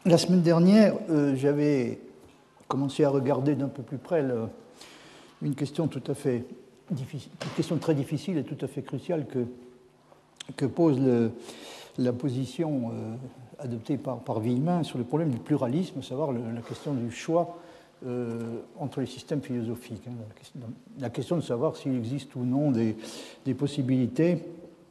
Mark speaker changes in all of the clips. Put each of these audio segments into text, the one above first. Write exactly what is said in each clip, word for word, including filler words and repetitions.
Speaker 1: La semaine dernière, euh, j'avais commencé à regarder d'un peu plus près le, une question tout à fait difficile, une question très difficile et tout à fait cruciale que, que pose le, la position euh, adoptée par, par Villemin sur le problème du pluralisme, à savoir le, la question du choix euh, entre les systèmes philosophiques. Hein, la, question, la question de savoir s'il existe ou non des, des possibilités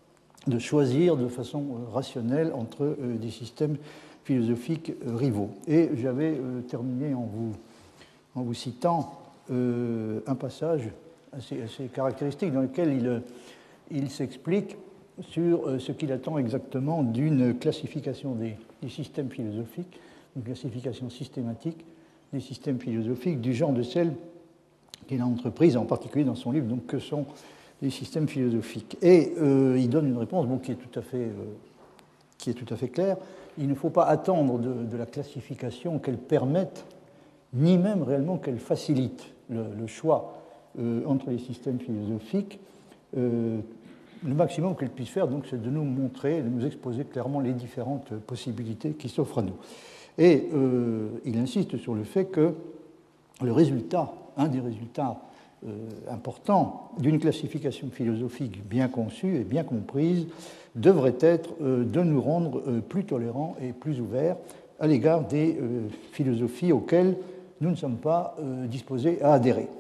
Speaker 1: de choisir de façon euh, rationnelle entre euh, des systèmes philosophiques euh, rivaux. Et j'avais euh, terminé en vous, en vous citant euh, un passage assez, assez caractéristique dans lequel il, il s'explique sur euh, ce qu'il attend exactement d'une classification des, des systèmes philosophiques, une classification systématique des systèmes philosophiques du genre de celle qu'il a entreprise, en particulier dans son livre, donc que sont les systèmes philosophiques. Et euh, il donne une réponse bon, qui, est tout à fait, euh, qui est tout à fait claire. Il ne faut pas attendre de, de la classification qu'elle permette, ni même réellement qu'elle facilite le, le choix euh, entre les systèmes philosophiques. Euh, le maximum qu'elle puisse faire, donc, c'est de nous montrer, de nous exposer clairement les différentes possibilités qui s'offrent à nous. Et euh, il insiste sur le fait que le résultat, un des résultats euh, importants d'une classification philosophique bien conçue et bien comprise, devrait être euh, de nous rendre euh, plus tolérants et plus ouverts à l'égard des euh, philosophies auxquelles nous ne sommes pas euh, disposés à adhérer.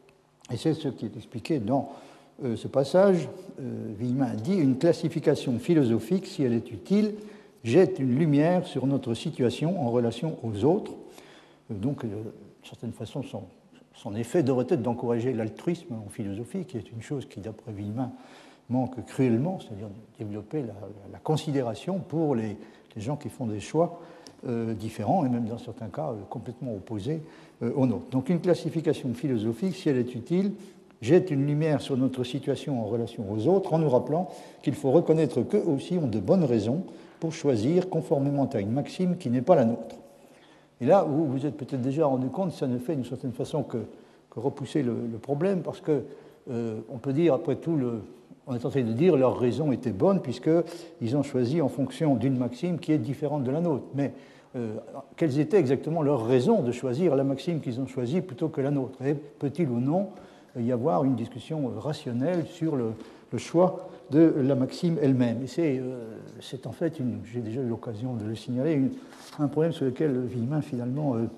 Speaker 1: Et c'est ce qui est expliqué dans euh, ce passage. Euh, Villemin dit « Une classification philosophique, si elle est utile, jette une lumière sur notre situation en relation aux autres. » Donc, euh, d'une certaine façon, son, son effet devrait être d'encourager l'altruisme en philosophie, qui est une chose qui, d'après Villemin, manque cruellement, c'est-à-dire de développer la, la considération pour les, les gens qui font des choix euh, différents, et même dans certains cas euh, complètement opposés euh, aux nôtres. Donc une classification philosophique, si elle est utile, jette une lumière sur notre situation en relation aux autres, en nous rappelant qu'il faut reconnaître qu'eux aussi ont de bonnes raisons pour choisir conformément à une maxime qui n'est pas la nôtre. Et là, vous vous êtes peut-être déjà rendu compte, ça ne fait d'une certaine façon que, que repousser le, le problème, parce que euh, on peut dire, après tout, le, on est en train de dire leurs raisons étaient bonnes, puisqu'ils ont choisi en fonction d'une maxime qui est différente de la nôtre. Mais euh, quelles étaient exactement leurs raisons de choisir la maxime qu'ils ont choisie plutôt que la nôtre? Et peut-il ou non y avoir une discussion rationnelle sur le, le choix de la maxime elle-même? Et c'est, euh, c'est en fait, une, j'ai déjà eu l'occasion de le signaler, une, un problème sur lequel Villemin, finalement, euh,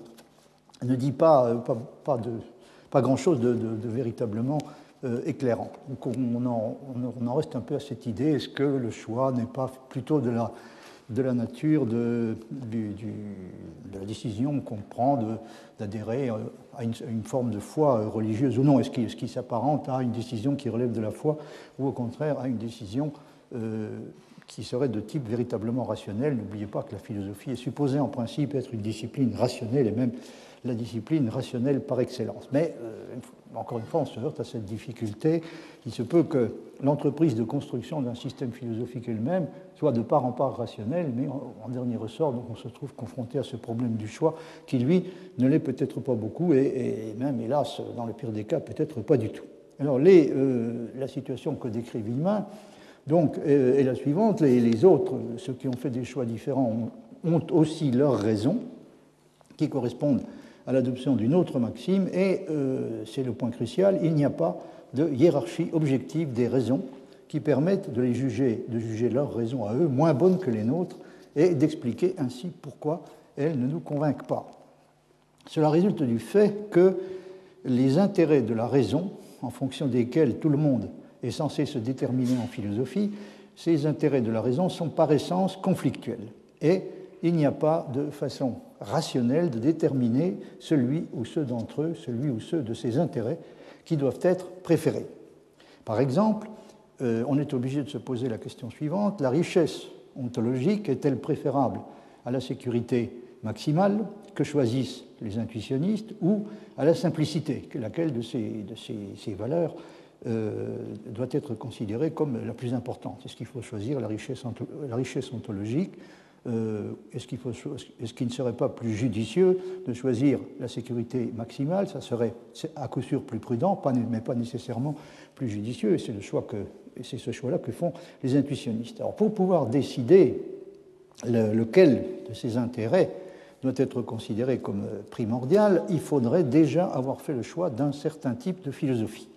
Speaker 1: ne dit pas, euh, pas, pas, de, pas grand-chose de, de, de véritablement euh, éclairant. Donc on en, on en reste un peu à cette idée, est-ce que le choix n'est pas plutôt de la, de la nature de, du, du, de la décision qu'on prend de, d'adhérer à une, à une forme de foi religieuse ou non? Est-ce qu'il, est-ce qu'il s'apparente à une décision qui relève de la foi ou au contraire à une décision euh, qui serait de type véritablement rationnel? N'oubliez pas que la philosophie est supposée en principe être une discipline rationnelle et même la discipline rationnelle par excellence. Mais, euh, encore une fois, on se heurte à cette difficulté. Il se peut que l'entreprise de construction d'un système philosophique elle-même soit de part en part rationnelle, mais en, en dernier ressort, donc on se trouve confronté à ce problème du choix qui, lui, ne l'est peut-être pas beaucoup et, et même, hélas, dans le pire des cas, peut-être pas du tout. Alors, les, euh, la situation que décrit Villemin donc, est la suivante. Les, les autres, ceux qui ont fait des choix différents, ont, ont aussi leurs raisons qui correspondent à l'adoption d'une autre maxime, et euh, c'est le point crucial, il n'y a pas de hiérarchie objective des raisons qui permettent de les juger, de juger leurs raisons à eux moins bonnes que les nôtres, et d'expliquer ainsi pourquoi elles ne nous convainquent pas. Cela résulte du fait que les intérêts de la raison, en fonction desquels tout le monde est censé se déterminer en philosophie, ces intérêts de la raison sont par essence conflictuels, et il n'y a pas de façon rationnelle de déterminer celui ou ceux d'entre eux, celui ou ceux de ces intérêts qui doivent être préférés. Par exemple, euh, on est obligé de se poser la question suivante: la richesse ontologique est-elle préférable à la sécurité maximale que choisissent les intuitionnistes ou à la simplicité, laquelle de ces, de ces, ces valeurs euh, doit être considérée comme la plus importante? Est-ce qu'il faut choisir la richesse, la richesse ontologique? Euh, est-ce qu'il faut, est-ce qu'il ne serait pas plus judicieux de choisir la sécurité maximale? Ça serait à coup sûr plus prudent, pas, mais pas nécessairement plus judicieux, et c'est, le choix que, et c'est ce choix-là que font les intuitionnistes. Alors, pour pouvoir décider le, lequel de ces intérêts doit être considéré comme primordial, il faudrait déjà avoir fait le choix d'un certain type de philosophie.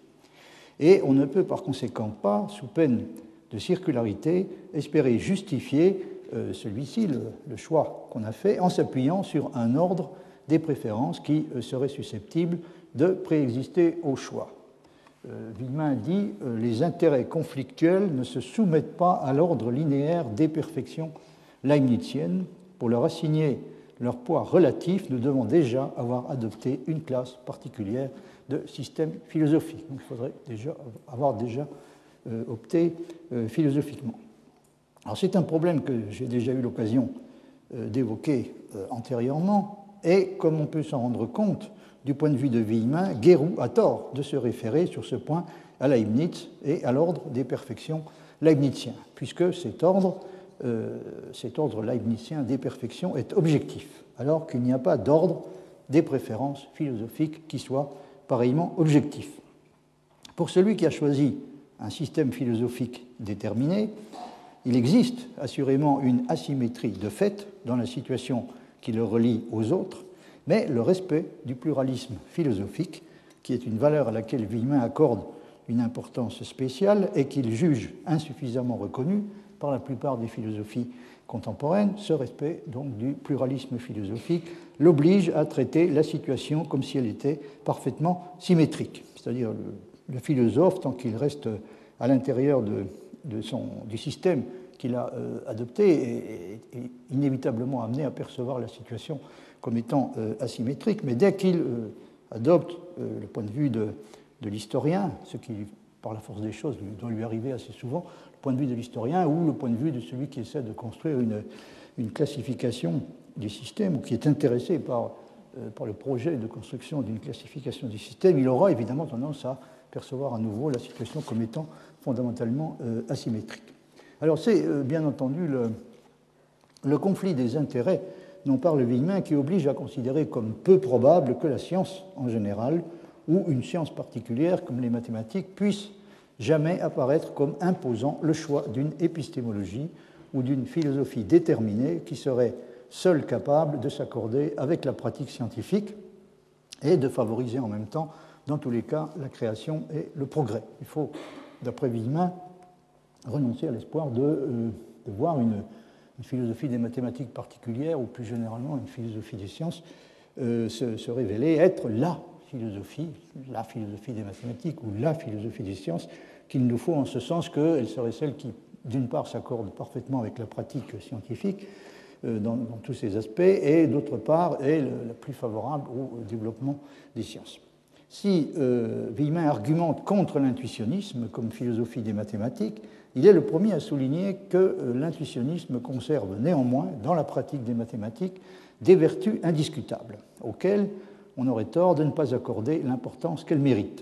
Speaker 1: Et on ne peut par conséquent pas, sous peine de circularité, espérer justifier euh, celui-ci, le, le choix qu'on a fait, en s'appuyant sur un ordre des préférences qui euh, serait susceptible de préexister au choix. Euh, Villemin dit euh, « Les intérêts conflictuels ne se soumettent pas à l'ordre linéaire des perfections leibniziennes. Pour leur assigner leur poids relatif, nous devons déjà avoir adopté une classe particulière de système philosophique. » Donc, il faudrait déjà avoir déjà euh, opté euh, philosophiquement. Alors, c'est un problème que j'ai déjà eu l'occasion euh, d'évoquer euh, antérieurement, et comme on peut s'en rendre compte, du point de vue de Villemin, Guéroult a tort de se référer sur ce point à Leibniz et à l'ordre des perfections leibniziens, puisque cet ordre, euh, cet ordre leibnizien des perfections est objectif, alors qu'il n'y a pas d'ordre des préférences philosophiques qui soit pareillement objectif. Pour celui qui a choisi un système philosophique déterminé, il existe assurément une asymétrie de fait dans la situation qui le relie aux autres, mais le respect du pluralisme philosophique, qui est une valeur à laquelle Villemin accorde une importance spéciale et qu'il juge insuffisamment reconnue par la plupart des philosophies contemporaines, ce respect donc du pluralisme philosophique l'oblige à traiter la situation comme si elle était parfaitement symétrique. C'est-à-dire le, le philosophe, tant qu'il reste à l'intérieur de, de son, du système qu'il a euh, adopté, est, est inévitablement amené à percevoir la situation comme étant euh, asymétrique, mais dès qu'il euh, adopte euh, le point de vue de, de l'historien, ce qui, par la force des choses, doit lui arriver assez souvent, le point de vue de l'historien ou le point de vue de celui qui essaie de construire une, une classification du système ou qui est intéressé par, euh, par le projet de construction d'une classification du système, il aura évidemment tendance à percevoir à nouveau la situation comme étant fondamentalement euh, asymétrique. Alors c'est euh, bien entendu le, le conflit des intérêts dont parle Villemin qui oblige à considérer comme peu probable que la science en général ou une science particulière comme les mathématiques puisse jamais apparaître comme imposant le choix d'une épistémologie ou d'une philosophie déterminée qui serait seule capable de s'accorder avec la pratique scientifique et de favoriser en même temps, dans tous les cas, la création et le progrès. Il faut, d'après Villemin, renoncer à l'espoir de, euh, de voir une une philosophie des mathématiques particulière, ou plus généralement une philosophie des sciences, euh, se, se révéler être la philosophie, la philosophie des mathématiques ou la philosophie des sciences qu'il nous faut en ce sens qu'elle serait celle qui, d'une part, s'accorde parfaitement avec la pratique scientifique euh, dans, dans tous ses aspects, et d'autre part, est le, la plus favorable au développement des sciences. Si euh, Villemin argumente contre l'intuitionnisme comme philosophie des mathématiques, il est le premier à souligner que l'intuitionnisme conserve néanmoins, dans la pratique des mathématiques, des vertus indiscutables, auxquelles on aurait tort de ne pas accorder l'importance qu'elles méritent.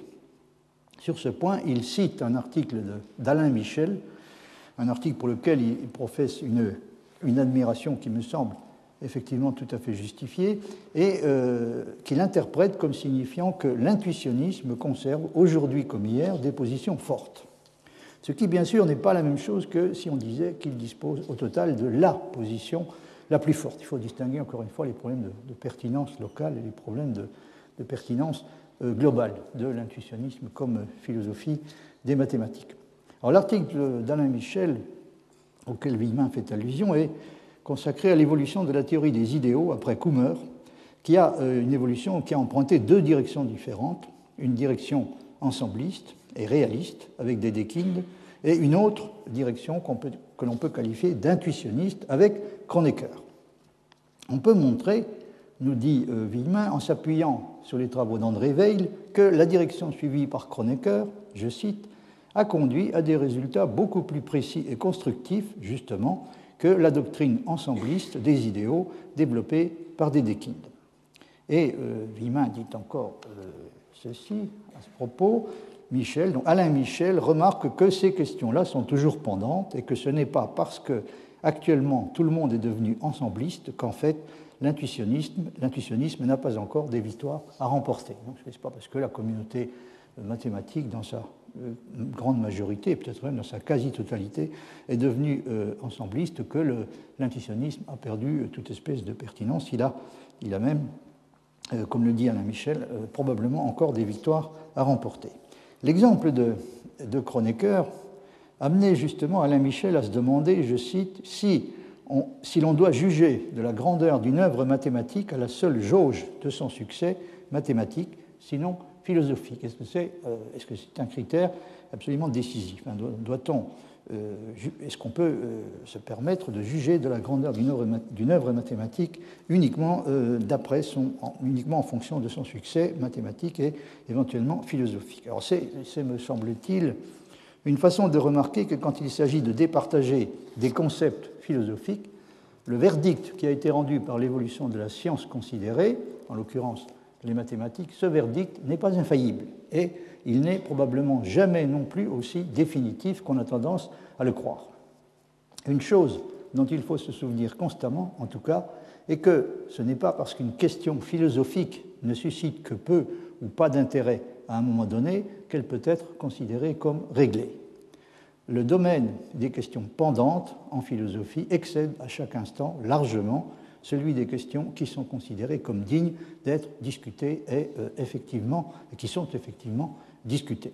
Speaker 1: Sur ce point, il cite un article d'Alain Michel, un article pour lequel il professe une, une admiration qui me semble effectivement tout à fait justifiée, et euh, qu'il interprète comme signifiant que l'intuitionnisme conserve, aujourd'hui comme hier, des positions fortes. Ce qui, bien sûr, n'est pas la même chose que si on disait qu'il dispose au total de la position la plus forte. Il faut distinguer, encore une fois, les problèmes de, de pertinence locale et les problèmes de, de pertinence euh, globale de l'intuitionnisme comme philosophie des mathématiques. Alors, l'article d'Alain Michel, auquel Villemin fait allusion, est consacré à l'évolution de la théorie des idéaux après Kummer, qui a euh, une évolution qui a emprunté deux directions différentes, une direction ensembliste et réaliste, avec Dedekind, et une autre direction qu'on peut, que l'on peut qualifier d'intuitionniste, avec Kronecker. On peut montrer, nous dit euh, Villemin, en s'appuyant sur les travaux d'André Weil, que la direction suivie par Kronecker, je cite, a conduit à des résultats beaucoup plus précis et constructifs, justement, que la doctrine ensembliste des idéaux développée par Dedekind. Et euh, Villemin dit encore euh, ceci à ce propos, Michel, donc Alain Michel remarque que ces questions-là sont toujours pendantes et que ce n'est pas parce que actuellement tout le monde est devenu ensembliste qu'en fait l'intuitionnisme, l'intuitionnisme n'a pas encore des victoires à remporter. Ce n'est pas parce que la communauté mathématique dans sa euh, grande majorité, peut-être même dans sa quasi-totalité, est devenu euh, ensembliste, que le, l'intuitionnisme a perdu toute espèce de pertinence. Il a, il a même, euh, comme le dit Alain Michel, euh, probablement encore des victoires à remporter. L'exemple de, de Kronecker amenait justement Alain Michel à se demander, je cite, si, on, si l'on doit juger de la grandeur d'une œuvre mathématique à la seule jauge de son succès mathématique, sinon philosophique. Est-ce que c'est euh, est-ce que c'est un critère absolument décisif, hein? Doit-on, euh, est-ce qu'on peut euh, se permettre de juger de la grandeur d'une œuvre, d'une œuvre mathématique uniquement, euh, d'après son, en, uniquement en fonction de son succès mathématique et éventuellement philosophique? Alors c'est, c'est, me semble-t-il, une façon de remarquer que quand il s'agit de départager des concepts philosophiques, le verdict qui a été rendu par l'évolution de la science considérée, en l'occurrence les mathématiques, ce verdict n'est pas infaillible et il n'est probablement jamais non plus aussi définitif qu'on a tendance à le croire. Une chose dont il faut se souvenir constamment, en tout cas, est que ce n'est pas parce qu'une question philosophique ne suscite que peu ou pas d'intérêt à un moment donné qu'elle peut être considérée comme réglée. Le domaine des questions pendantes en philosophie excède à chaque instant largement celui des questions qui sont considérées comme dignes d'être discutées et, euh, effectivement, et qui sont effectivement discutées.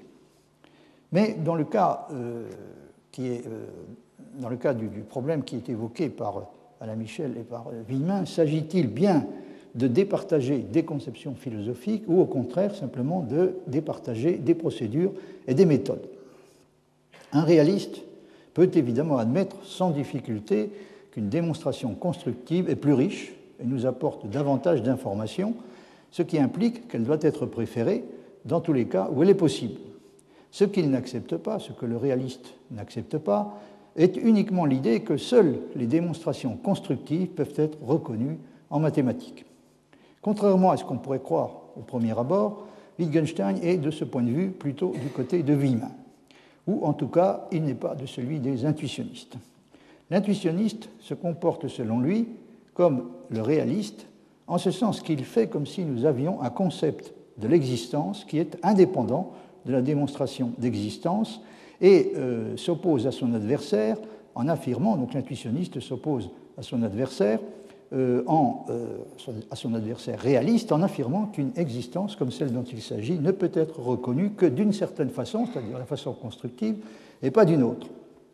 Speaker 1: Mais dans le cas, euh, qui est, euh, dans le cas du, du problème qui est évoqué par Alain Michel et par Villemin, s'agit-il bien de départager des conceptions philosophiques ou au contraire simplement de départager des procédures et des méthodes? Un réaliste peut évidemment admettre sans difficulté qu'une démonstration constructive est plus riche et nous apporte davantage d'informations, ce qui implique qu'elle doit être préférée dans tous les cas où elle est possible. Ce qu'il n'accepte pas, ce que le réaliste n'accepte pas, est uniquement l'idée que seules les démonstrations constructives peuvent être reconnues en mathématiques. Contrairement à ce qu'on pourrait croire au premier abord, Wittgenstein est de ce point de vue plutôt du côté de Villemin, ou en tout cas il n'est pas de celui des intuitionnistes. L'intuitionniste se comporte selon lui comme le réaliste, en ce sens qu'il fait comme si nous avions un concept de l'existence qui est indépendant de la démonstration d'existence et euh, s'oppose à son adversaire en affirmant, donc l'intuitionniste s'oppose à son adversaire, euh, en, euh, à son adversaire réaliste en affirmant qu'une existence comme celle dont il s'agit ne peut être reconnue que d'une certaine façon, c'est-à-dire la façon constructive, et pas d'une autre.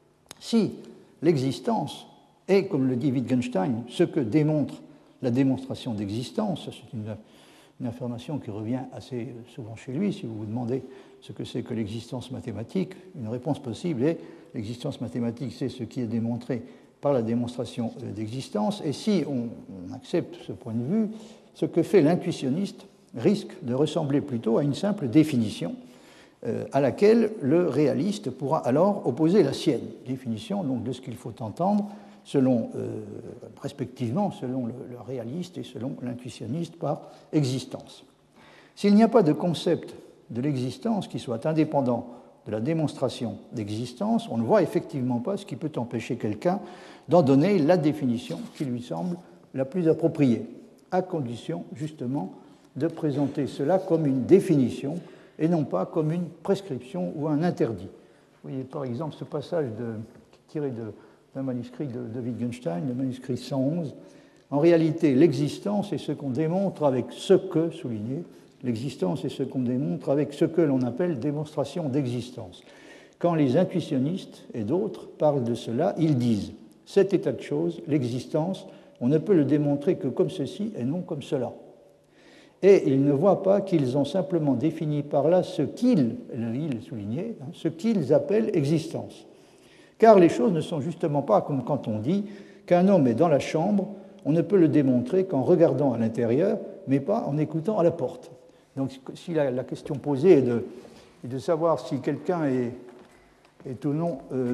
Speaker 1: Si l'existence est, comme le dit Wittgenstein, ce que démontre la démonstration d'existence, c'est une, une affirmation qui revient assez souvent chez lui, si vous vous demandez ce que c'est que l'existence mathématique, une réponse possible est l'existence mathématique, c'est ce qui est démontré par la démonstration d'existence, et si on, on accepte ce point de vue, ce que fait l'intuitionniste risque de ressembler plutôt à une simple définition euh, à laquelle le réaliste pourra alors opposer la sienne, définition donc de ce qu'il faut entendre selon, euh, respectivement selon le, le réaliste et selon l'intuitionniste par existence. S'il n'y a pas de concept de l'existence qui soit indépendant de la démonstration d'existence, on ne voit effectivement pas ce qui peut empêcher quelqu'un d'en donner la définition qui lui semble la plus appropriée, à condition justement de présenter cela comme une définition et non pas comme une prescription ou un interdit. Vous voyez par exemple ce passage de, tiré de, d'un manuscrit de, de Wittgenstein, le manuscrit cent onze. En réalité, l'existence est ce qu'on démontre avec ce que, souligné, l'existence est ce qu'on démontre avec ce que l'on appelle démonstration d'existence. Quand les intuitionnistes et d'autres parlent de cela, ils disent « cet état de choses, l'existence, on ne peut le démontrer que comme ceci et non comme cela ». Et ils ne voient pas qu'ils ont simplement défini par là ce qu'ils, le il souligné, hein, ce qu'ils appellent existence. Car les choses ne sont justement pas comme quand on dit qu'un homme est dans la chambre, on ne peut le démontrer qu'en regardant à l'intérieur, mais pas en écoutant à la porte. Donc si la, la question posée est de, est de savoir si quelqu'un est, est, ou non, euh,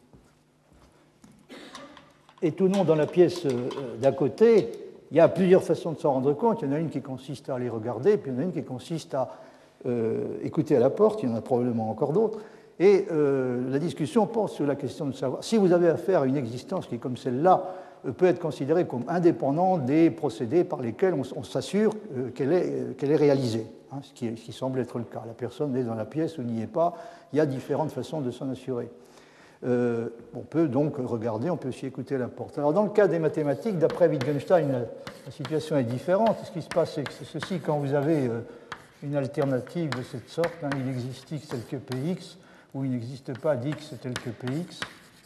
Speaker 1: est ou non dans la pièce euh, d'à côté, il y a plusieurs façons de s'en rendre compte. Il y en a une qui consiste à aller regarder, puis il y en a une qui consiste à euh, écouter à la porte, il y en a probablement encore d'autres. Et euh, la discussion porte sur la question de savoir si vous avez affaire à une existence qui, comme celle-là, peut être considérée comme indépendante des procédés par lesquels on, on s'assure euh, qu'elle est, euh, qu'elle est réalisée. hein, ce, qui, ce qui semble être le cas. La personne est dans la pièce ou n'y est pas. Il y a différentes façons de s'en assurer. Euh, on peut donc regarder, on peut aussi écouter la porte. Alors, dans le cas des mathématiques, d'après Wittgenstein, la, la situation est différente. Ce qui se passe, c'est que c'est ceci, quand vous avez euh, une alternative de cette sorte, hein, il existe x tel que px, ou il n'existe pas d'x tel que px,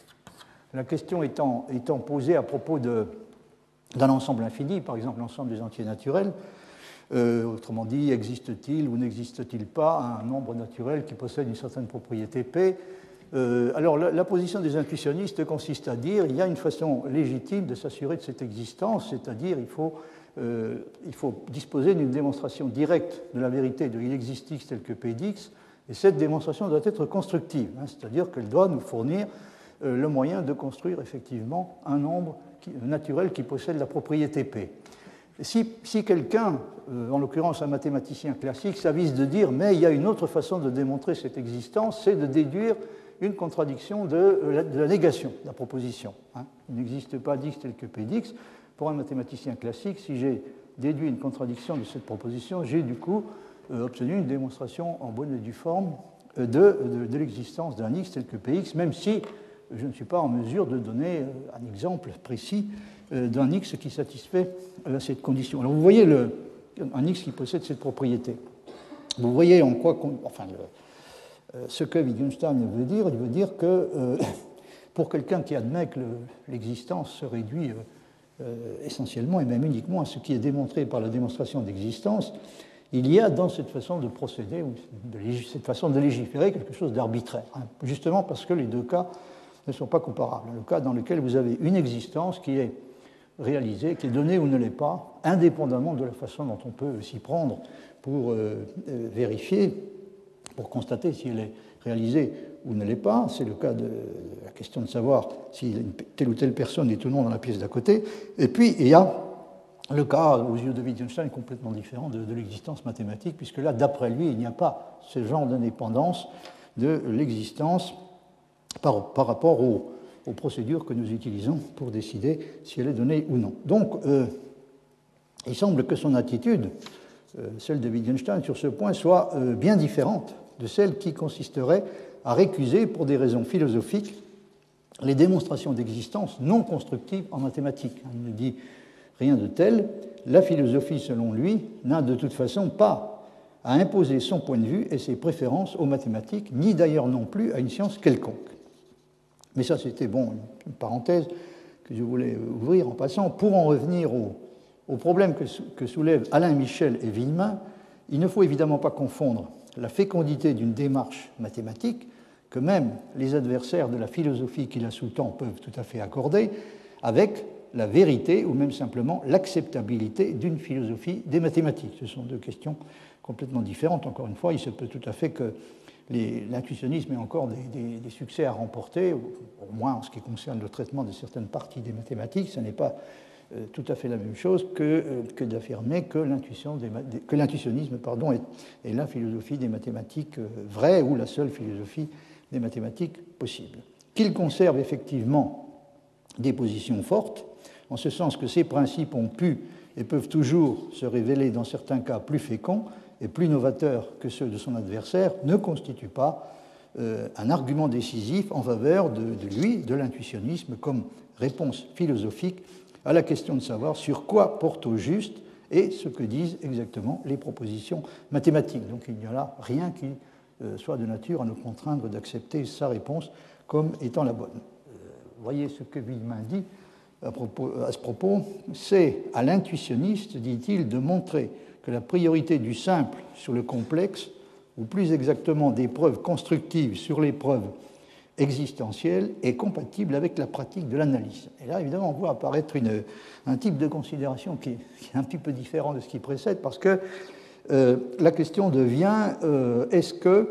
Speaker 1: la question étant, étant posée à propos de, d'un ensemble infini, par exemple l'ensemble des entiers naturels, euh, autrement dit, existe-t-il ou n'existe-t-il pas un nombre naturel qui possède une certaine propriété P? Euh, alors, la, la position des intuitionnistes consiste à dire qu'il y a une façon légitime de s'assurer de cette existence, c'est-à-dire il faut, euh, il faut disposer d'une démonstration directe de la vérité de il existe x tel que p d'x, et cette démonstration doit être constructive, hein, c'est-à-dire qu'elle doit nous fournir euh, le moyen de construire effectivement un nombre qui, naturel qui possède la propriété P. Si, si quelqu'un, euh, en l'occurrence un mathématicien classique, s'avise de dire mais il y a une autre façon de démontrer cette existence, c'est de déduire une contradiction de la, de la négation de la proposition. Hein. Il n'existe pas d'x tel que p d'x. Pour un mathématicien classique, si j'ai déduit une contradiction de cette proposition, j'ai du coup euh, obtenu une démonstration en bonne et due forme de, de, de l'existence d'un x tel que px, même si je ne suis pas en mesure de donner euh, un exemple précis euh, d'un x qui satisfait euh, cette condition. Alors vous voyez le, un x qui possède cette propriété. Vous voyez en quoi... Enfin, le, ce que Wittgenstein veut dire, il veut dire que euh, pour quelqu'un qui admet que le, l'existence se réduit euh, essentiellement et même uniquement à ce qui est démontré par la démonstration d'existence, il y a dans cette façon de procéder, ou de, cette façon de légiférer, quelque chose d'arbitraire, hein, justement parce que les deux cas ne sont pas comparables. Le cas dans lequel vous avez une existence qui est réalisée, qui est donnée ou ne l'est pas, indépendamment de la façon dont on peut s'y prendre pour euh, euh, vérifier, pour constater si elle est réalisée ou ne l'est pas. C'est le cas de la question de savoir si telle ou telle personne est ou non dans la pièce d'à côté. Et puis, il y a le cas, aux yeux de Wittgenstein, complètement différent de, de l'existence mathématique, puisque là, d'après lui, il n'y a pas ce genre d'indépendance de l'existence par, par rapport aux, aux procédures que nous utilisons pour décider si elle est donnée ou non. Donc, euh, il semble que son attitude, euh, celle de Wittgenstein sur ce point, soit euh, bien différente de celle qui consisterait à récuser, pour des raisons philosophiques, les démonstrations d'existence non constructives en mathématiques. Il ne dit rien de tel. La philosophie, selon lui, n'a de toute façon pas à imposer son point de vue et ses préférences aux mathématiques, ni d'ailleurs non plus à une science quelconque. Mais ça, c'était bon, une parenthèse que je voulais ouvrir en passant. Pour en revenir au, au problème que, que soulèvent Alain Michel et Villemin, il ne faut évidemment pas confondre la fécondité d'une démarche mathématique, que même les adversaires de la philosophie qui la sous-tend peuvent tout à fait accorder, avec la vérité ou même simplement l'acceptabilité d'une philosophie des mathématiques. Ce sont deux questions complètement différentes. Encore une fois, il se peut tout à fait que les, l'intuitionnisme ait encore des, des, des succès à remporter, au, au moins en ce qui concerne le traitement de certaines parties des mathématiques. Ce n'est pas euh, tout à fait la même chose que, euh, que d'affirmer que, l'intuition des, que l'intuitionnisme pardon, est, est la philosophie des mathématiques euh, vraie ou la seule philosophie des mathématiques possibles. Qu'il conserve effectivement des positions fortes, en ce sens que ces principes ont pu et peuvent toujours se révéler dans certains cas plus féconds et plus novateurs que ceux de son adversaire, ne constitue pas euh, un argument décisif en faveur de, de lui, de l'intuitionnisme, comme réponse philosophique à la question de savoir sur quoi porte au juste et ce que disent exactement les propositions mathématiques. Donc il n'y a là rien qui euh, soit de nature à nous contraindre d'accepter sa réponse comme étant la bonne. Euh, voyez ce que Villemin dit à, propos, à ce propos, c'est à l'intuitionniste, dit-il, de montrer que la priorité du simple sur le complexe, ou plus exactement des preuves constructives sur les preuves existentielles, est compatible avec la pratique de l'analyse. Et là, évidemment, on voit apparaître une, un type de considération qui est, qui est un petit peu différent de ce qui précède, parce que euh, la question devient, euh, est-ce que,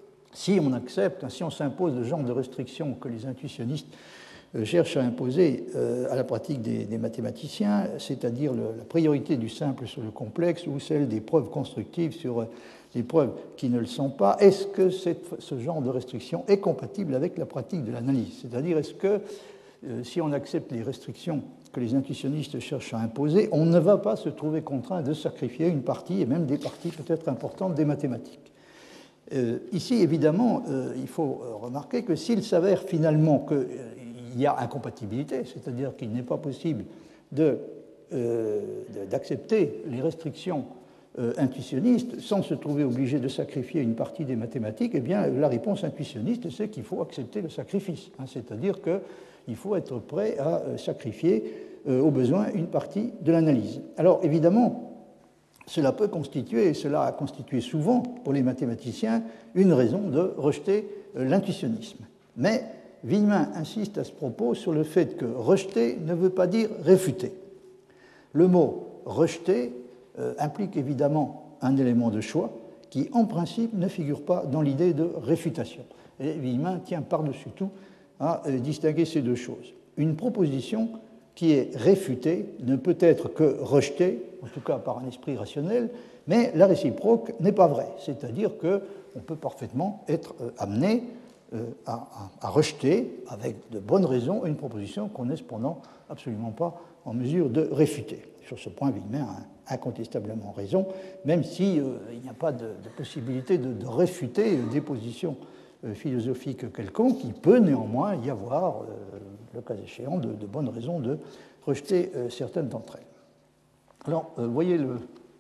Speaker 1: si on accepte, si on s'impose le genre de restrictions que les intuitionnistes cherche à imposer à la pratique des, des mathématiciens, c'est-à-dire le, la priorité du simple sur le complexe ou celle des preuves constructives sur les preuves qui ne le sont pas, est-ce que cette, ce genre de restriction est compatible avec la pratique de l'analyse? C'est-à-dire, est-ce que euh, si on accepte les restrictions que les intuitionnistes cherchent à imposer, on ne va pas se trouver contraint de sacrifier une partie, et même des parties peut-être importantes, des mathématiques. Euh, ici, évidemment, euh, il faut remarquer que s'il s'avère finalement qu'il y a incompatibilité, c'est-à-dire qu'il n'est pas possible de, euh, d'accepter les restrictions euh, intuitionnistes sans se trouver obligé de sacrifier une partie des mathématiques, eh bien, la réponse intuitionniste, c'est qu'il faut accepter le sacrifice, hein, c'est-à-dire qu'il faut être prêt à euh, sacrifier euh, au besoin une partie de l'analyse. Alors, évidemment, cela peut constituer, et cela a constitué souvent pour les mathématiciens, une raison de rejeter euh, l'intuitionnisme. Mais Villemin insiste à ce propos sur le fait que rejeter ne veut pas dire réfuter. Le mot rejeter euh, implique évidemment un élément de choix qui, en principe, ne figure pas dans l'idée de réfutation. Et Villemin tient par-dessus tout à euh, distinguer ces deux choses. Une proposition qui est réfutée ne peut être que rejetée, en tout cas par un esprit rationnel, mais la réciproque n'est pas vraie. C'est-à-dire qu'on peut parfaitement être euh, amené euh, à, à, à rejeter, avec de bonnes raisons, une proposition qu'on n'est cependant absolument pas en mesure de réfuter. Sur ce point, Villemin a incontestablement raison, même s'il euh, n'y a pas de, de possibilité de, de réfuter des positions euh, philosophiques quelconques, il peut néanmoins y avoir, euh, le cas échéant, de, de bonnes raisons de rejeter euh, certaines d'entre elles. Alors, vous euh, voyez le,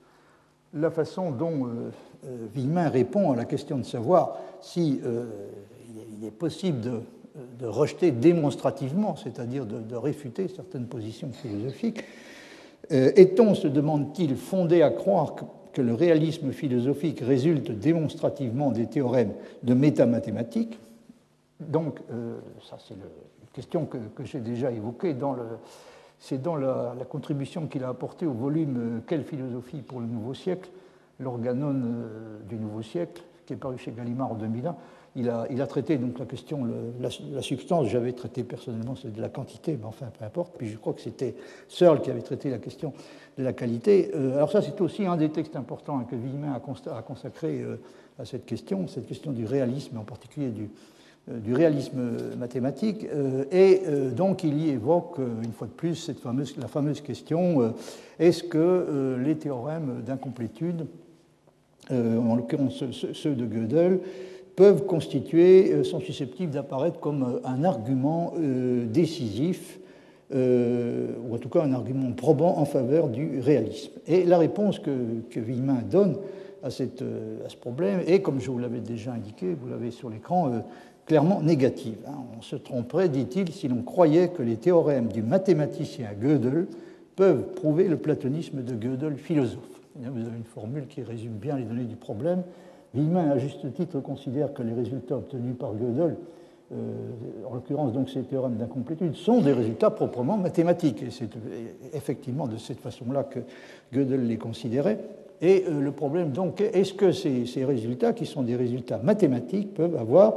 Speaker 1: la façon dont euh, euh, Villemin répond à la question de savoir si euh, il est possible de, de rejeter démonstrativement, c'est-à-dire de, de réfuter certaines positions philosophiques. Euh, Est-on, se demande-t-il, fondé à croire que, que le réalisme philosophique résulte démonstrativement des théorèmes de métamathématiques? Donc, euh, ça c'est une question que, que j'ai déjà évoquée dans le... C'est dans la, la contribution qu'il a apportée au volume « Quelle philosophie pour le nouveau siècle ?», l'organon du nouveau siècle, qui est paru chez Gallimard en deux mille un. Il a, il a traité donc la question, le, la, la substance, j'avais traité personnellement celle de la quantité, mais enfin, peu importe. Puis je crois que c'était Searle qui avait traité la question de la qualité. Euh, alors ça, c'est aussi un des textes importants que Villemin a, a consacré euh, à cette question, cette question du réalisme, en particulier du, du réalisme mathématique, et donc il y évoque une fois de plus cette fameuse, la fameuse question est-ce que les théorèmes d'incomplétude, en l'occurrence ceux de Gödel, peuvent constituer, sont susceptibles d'apparaître comme un argument décisif, ou en tout cas un argument probant en faveur du réalisme. Et la réponse que, que Villemin donne à, cette, à ce problème est, comme je vous l'avais déjà indiqué, vous l'avez sur l'écran, clairement négative. On se tromperait, dit-il, si l'on croyait que les théorèmes du mathématicien Gödel peuvent prouver le platonisme de Gödel, philosophe. Vous avez une formule qui résume bien les données du problème. Villemin, à juste titre, considère que les résultats obtenus par Gödel, euh, en l'occurrence donc ces théorèmes d'incomplétude, sont des résultats proprement mathématiques. Et c'est effectivement de cette façon-là que Gödel les considérait. Et euh, le problème donc, est-ce que ces, ces résultats, qui sont des résultats mathématiques, peuvent avoir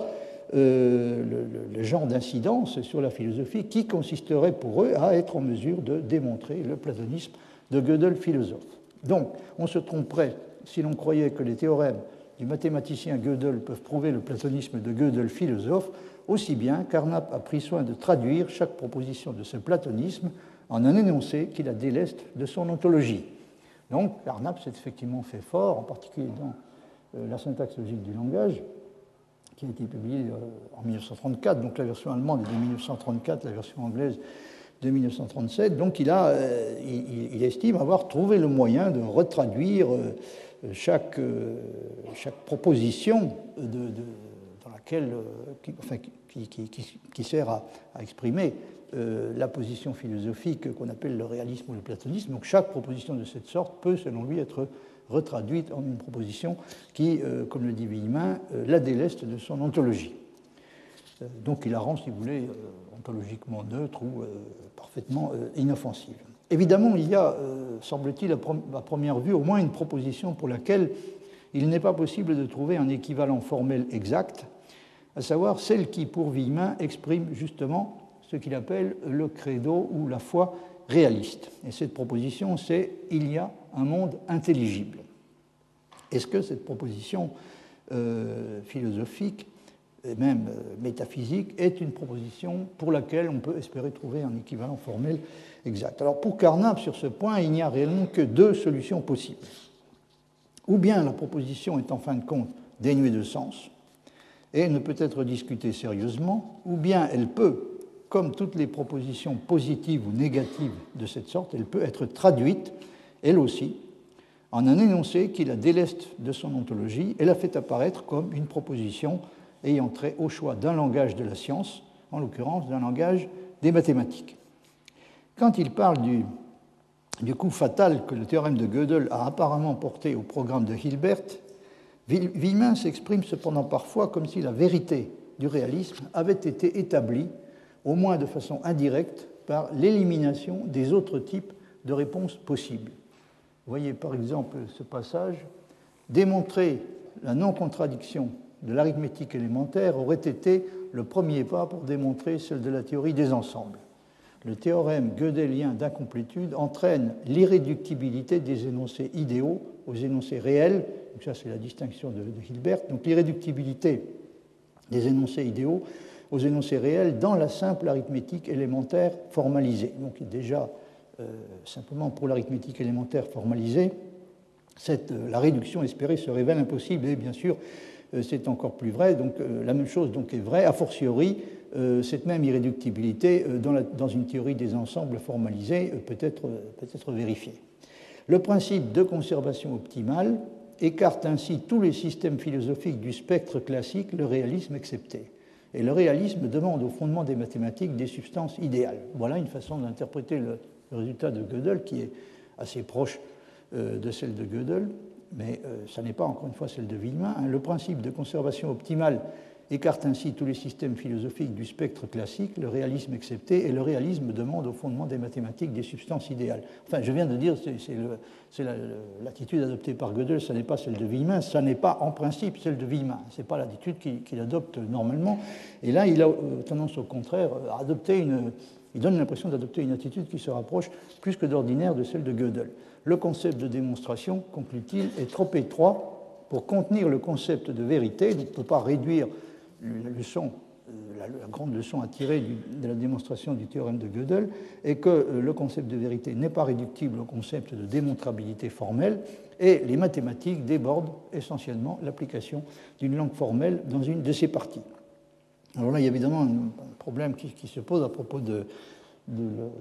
Speaker 1: Euh, le, le, le genre d'incidence sur la philosophie qui consisterait pour eux à être en mesure de démontrer le platonisme de Gödel philosophe. Donc, on se tromperait si l'on croyait que les théorèmes du mathématicien Gödel peuvent prouver le platonisme de Gödel philosophe, aussi bien Carnap a pris soin de traduire chaque proposition de ce platonisme en un énoncé qui la déleste de son ontologie. Donc, Carnap s'est effectivement fait fort, en particulier dans euh, la syntaxe logique du langage, qui a été publié en mille neuf cent trente-quatre, donc la version allemande est de mille neuf cent trente-quatre, la version anglaise de mille neuf cent trente-sept. Donc il, a, il, il estime avoir trouvé le moyen de retraduire chaque, chaque proposition de, de, dans laquelle, qui, enfin, qui, qui, qui, qui sert à, à exprimer euh, la position philosophique qu'on appelle le réalisme ou le platonisme. Donc chaque proposition de cette sorte peut, selon lui, être retraduite en une proposition qui, euh, comme le dit Villemin, euh, la déleste de son ontologie. Euh, donc il la rend, si vous voulez, euh, ontologiquement neutre ou euh, parfaitement euh, inoffensive. Évidemment, il y a, euh, semble-t-il, à, prom- à première vue, au moins une proposition pour laquelle il n'est pas possible de trouver un équivalent formel exact, à savoir celle qui, pour Villemin, exprime justement ce qu'il appelle le credo ou la foi réaliste. Et cette proposition, c'est « il y a un monde intelligible ». Est-ce que cette proposition euh, philosophique et même métaphysique, est une proposition pour laquelle on peut espérer trouver un équivalent formel exact. Alors pour Carnap, sur ce point, il n'y a réellement que deux solutions possibles. Ou bien la proposition est en fin de compte dénuée de sens et ne peut être discutée sérieusement, ou bien elle peut, comme toutes les propositions positives ou négatives de cette sorte, elle peut être traduite, elle aussi, en un énoncé qui la déleste de son ontologie et la fait apparaître comme une proposition ayant trait au choix d'un langage de la science, en l'occurrence d'un langage des mathématiques. Quand il parle du, du coup fatal que le théorème de Gödel a apparemment porté au programme de Hilbert, Villemin s'exprime cependant parfois comme si la vérité du réalisme avait été établie, au moins de façon indirecte, par l'élimination des autres types de réponses possibles. Vous voyez par exemple ce passage. Démontrer la non-contradiction de l'arithmétique élémentaire aurait été le premier pas pour démontrer celle de la théorie des ensembles. Le théorème gödelien d'incomplétude entraîne l'irréductibilité des énoncés idéaux aux énoncés réels. Donc ça, c'est la distinction de, de Hilbert. Donc l'irréductibilité des énoncés idéaux aux énoncés réels dans la simple arithmétique élémentaire formalisée. Donc déjà, euh, simplement pour l'arithmétique élémentaire formalisée, cette, euh, la réduction espérée se révèle impossible. Et bien sûr, euh, c'est encore plus vrai. Donc euh, la même chose donc, est vraie, a fortiori, euh, cette même irréductibilité euh, dans, la, dans une théorie des ensembles formalisée euh, peut être, euh, peut être vérifiée. Le principe de conservation optimale écarte ainsi tous les systèmes philosophiques du spectre classique, le réalisme excepté. Et le réalisme demande au fondement des mathématiques des substances idéales. Voilà une façon d'interpréter le, le résultat de Gödel qui est assez proche euh, de celle de Gödel, mais euh, ça n'est pas encore une fois celle de Villemin. Hein. Le principe de conservation optimale écarte ainsi tous les systèmes philosophiques du spectre classique, le réalisme excepté, et le réalisme demande au fondement des mathématiques des substances idéales. Enfin, je viens de dire, c'est l'attitude adoptée par Gödel, ce n'est pas celle de Villemin, ce n'est pas en principe celle de Villemin, ce n'est pas l'attitude qu'il qu'il adopte normalement. Et là, il a tendance au contraire à adopter une... Il donne l'impression d'adopter une attitude qui se rapproche plus que d'ordinaire de celle de Gödel. Le concept de démonstration, conclut-il, est trop étroit pour contenir le concept de vérité, donc on ne peut pas réduire la leçon, la, la grande leçon à tirer du, de la démonstration du théorème de Gödel, et que euh, le concept de vérité n'est pas réductible au concept de démontrabilité formelle, et les mathématiques débordent essentiellement l'application d'une langue formelle dans une de ses parties. Alors là, il y a évidemment un problème qui, qui se pose à propos de, de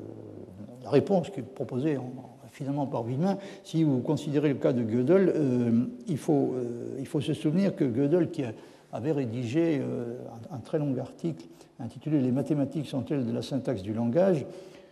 Speaker 1: la réponse qui est proposée en, finalement par Villemin. Si vous considérez le cas de Gödel, euh, il, faut, euh, il faut se souvenir que Gödel, qui a avait rédigé un très long article intitulé « Les mathématiques sont-elles de la syntaxe du langage ?»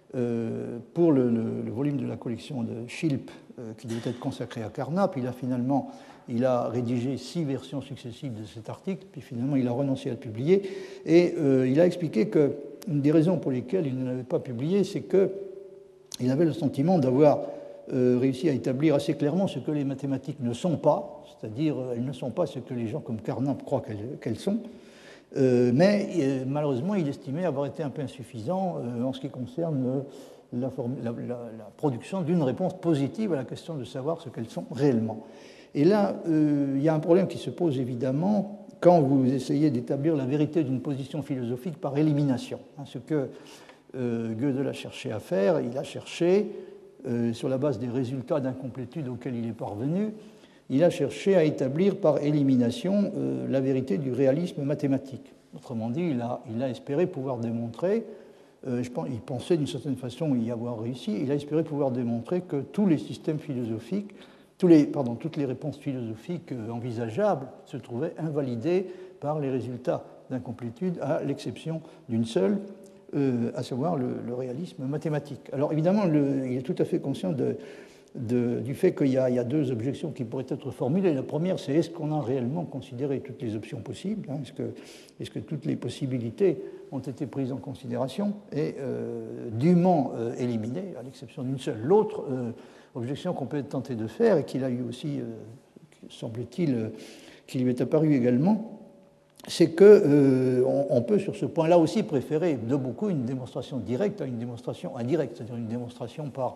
Speaker 1: pour le, le, le volume de la collection de Schilp qui devait être consacré à Carnap. Il a finalement il a rédigé six versions successives de cet article, puis finalement il a renoncé à le publier. Et euh, il a expliqué qu'une des raisons pour lesquelles il ne l'avait pas publié, c'est qu'il avait le sentiment d'avoir euh, réussi à établir assez clairement ce que les mathématiques ne sont pas, c'est-à-dire elles ne sont pas ce que les gens comme Carnap croient qu'elles, qu'elles sont, euh, mais euh, malheureusement il estimait avoir été un peu insuffisant euh, en ce qui concerne la, forme, la, la, la production d'une réponse positive à la question de savoir ce qu'elles sont réellement. Et là, euh, il y a un problème qui se pose évidemment quand vous essayez d'établir la vérité d'une position philosophique par élimination. Hein, ce que euh, Gödel a cherché à faire, il a cherché, euh, sur la base des résultats d'incomplétude auxquels il est parvenu, il a cherché à établir par élimination euh, la vérité du réalisme mathématique. Autrement dit, il a, il a espéré pouvoir démontrer, euh, je pense, il pensait d'une certaine façon y avoir réussi, il a espéré pouvoir démontrer que tous les systèmes philosophiques, tous les, pardon, toutes les réponses philosophiques euh, envisageables se trouvaient invalidées par les résultats d'incomplétude, à l'exception d'une seule, euh, à savoir le, le réalisme mathématique. Alors évidemment, le, il est tout à fait conscient de... De, du fait qu'il y, y a deux objections qui pourraient être formulées. La première, c'est est-ce qu'on a réellement considéré toutes les options possibles, hein, est-ce, que, est-ce que toutes les possibilités ont été prises en considération et euh, dûment euh, éliminées, à l'exception d'une seule. L'autre euh, objection qu'on peut être tenté de faire, et qu'il a eu aussi, euh, semble-t-il, euh, qui lui est apparu également, c'est qu'on euh, on peut sur ce point-là aussi préférer de beaucoup une démonstration directe à une démonstration indirecte, c'est-à-dire une démonstration par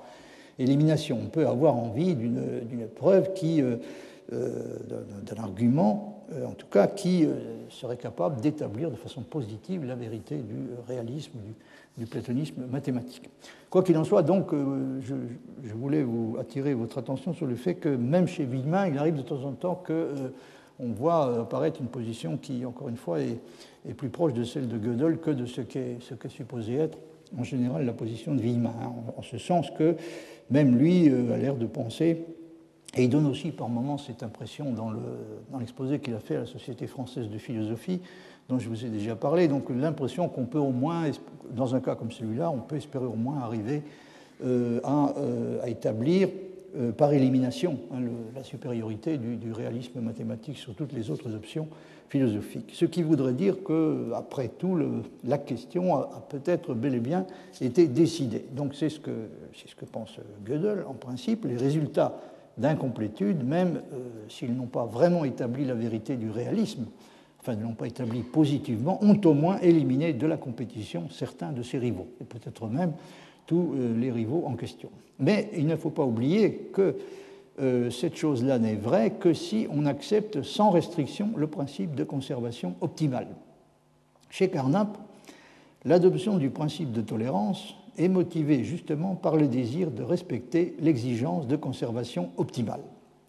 Speaker 1: élimination. On peut avoir envie d'une preuve qui, euh, d'un argument euh, en tout cas, qui euh, serait capable d'établir de façon positive la vérité du réalisme, du, du platonisme mathématique. Quoi qu'il en soit, donc, euh, je, je voulais vous attirer votre attention sur le fait que même chez Villemin, il arrive de temps en temps que euh, on voit apparaître une position qui, encore une fois, est, est plus proche de celle de Gödel que de ce qu'est, ce qu'est supposé être, en général, la position de Villemin, hein, en, en ce sens que même lui euh, a l'air de penser, et il donne aussi par moments cette impression dans, le, dans l'exposé qu'il a fait à la Société française de philosophie, dont je vous ai déjà parlé, donc l'impression qu'on peut au moins, dans un cas comme celui-là, on peut espérer au moins arriver euh, à, euh, à établir Euh, par élimination, hein, le, la supériorité du, du réalisme mathématique sur toutes les autres options philosophiques. Ce qui voudrait dire qu'après tout, le, la question a, a peut-être bel et bien été décidée. Donc c'est ce que, c'est ce que pense Gödel, en principe. Les résultats d'incomplétude, même euh, s'ils n'ont pas vraiment établi la vérité du réalisme, enfin ne l'ont pas établi positivement, ont au moins éliminé de la compétition certains de ses rivaux, et peut-être même tous les rivaux en question. Mais il ne faut pas oublier que euh, cette chose-là n'est vraie que si on accepte sans restriction le principe de conservation optimale. Chez Carnap, l'adoption du principe de tolérance est motivée justement par le désir de respecter l'exigence de conservation optimale.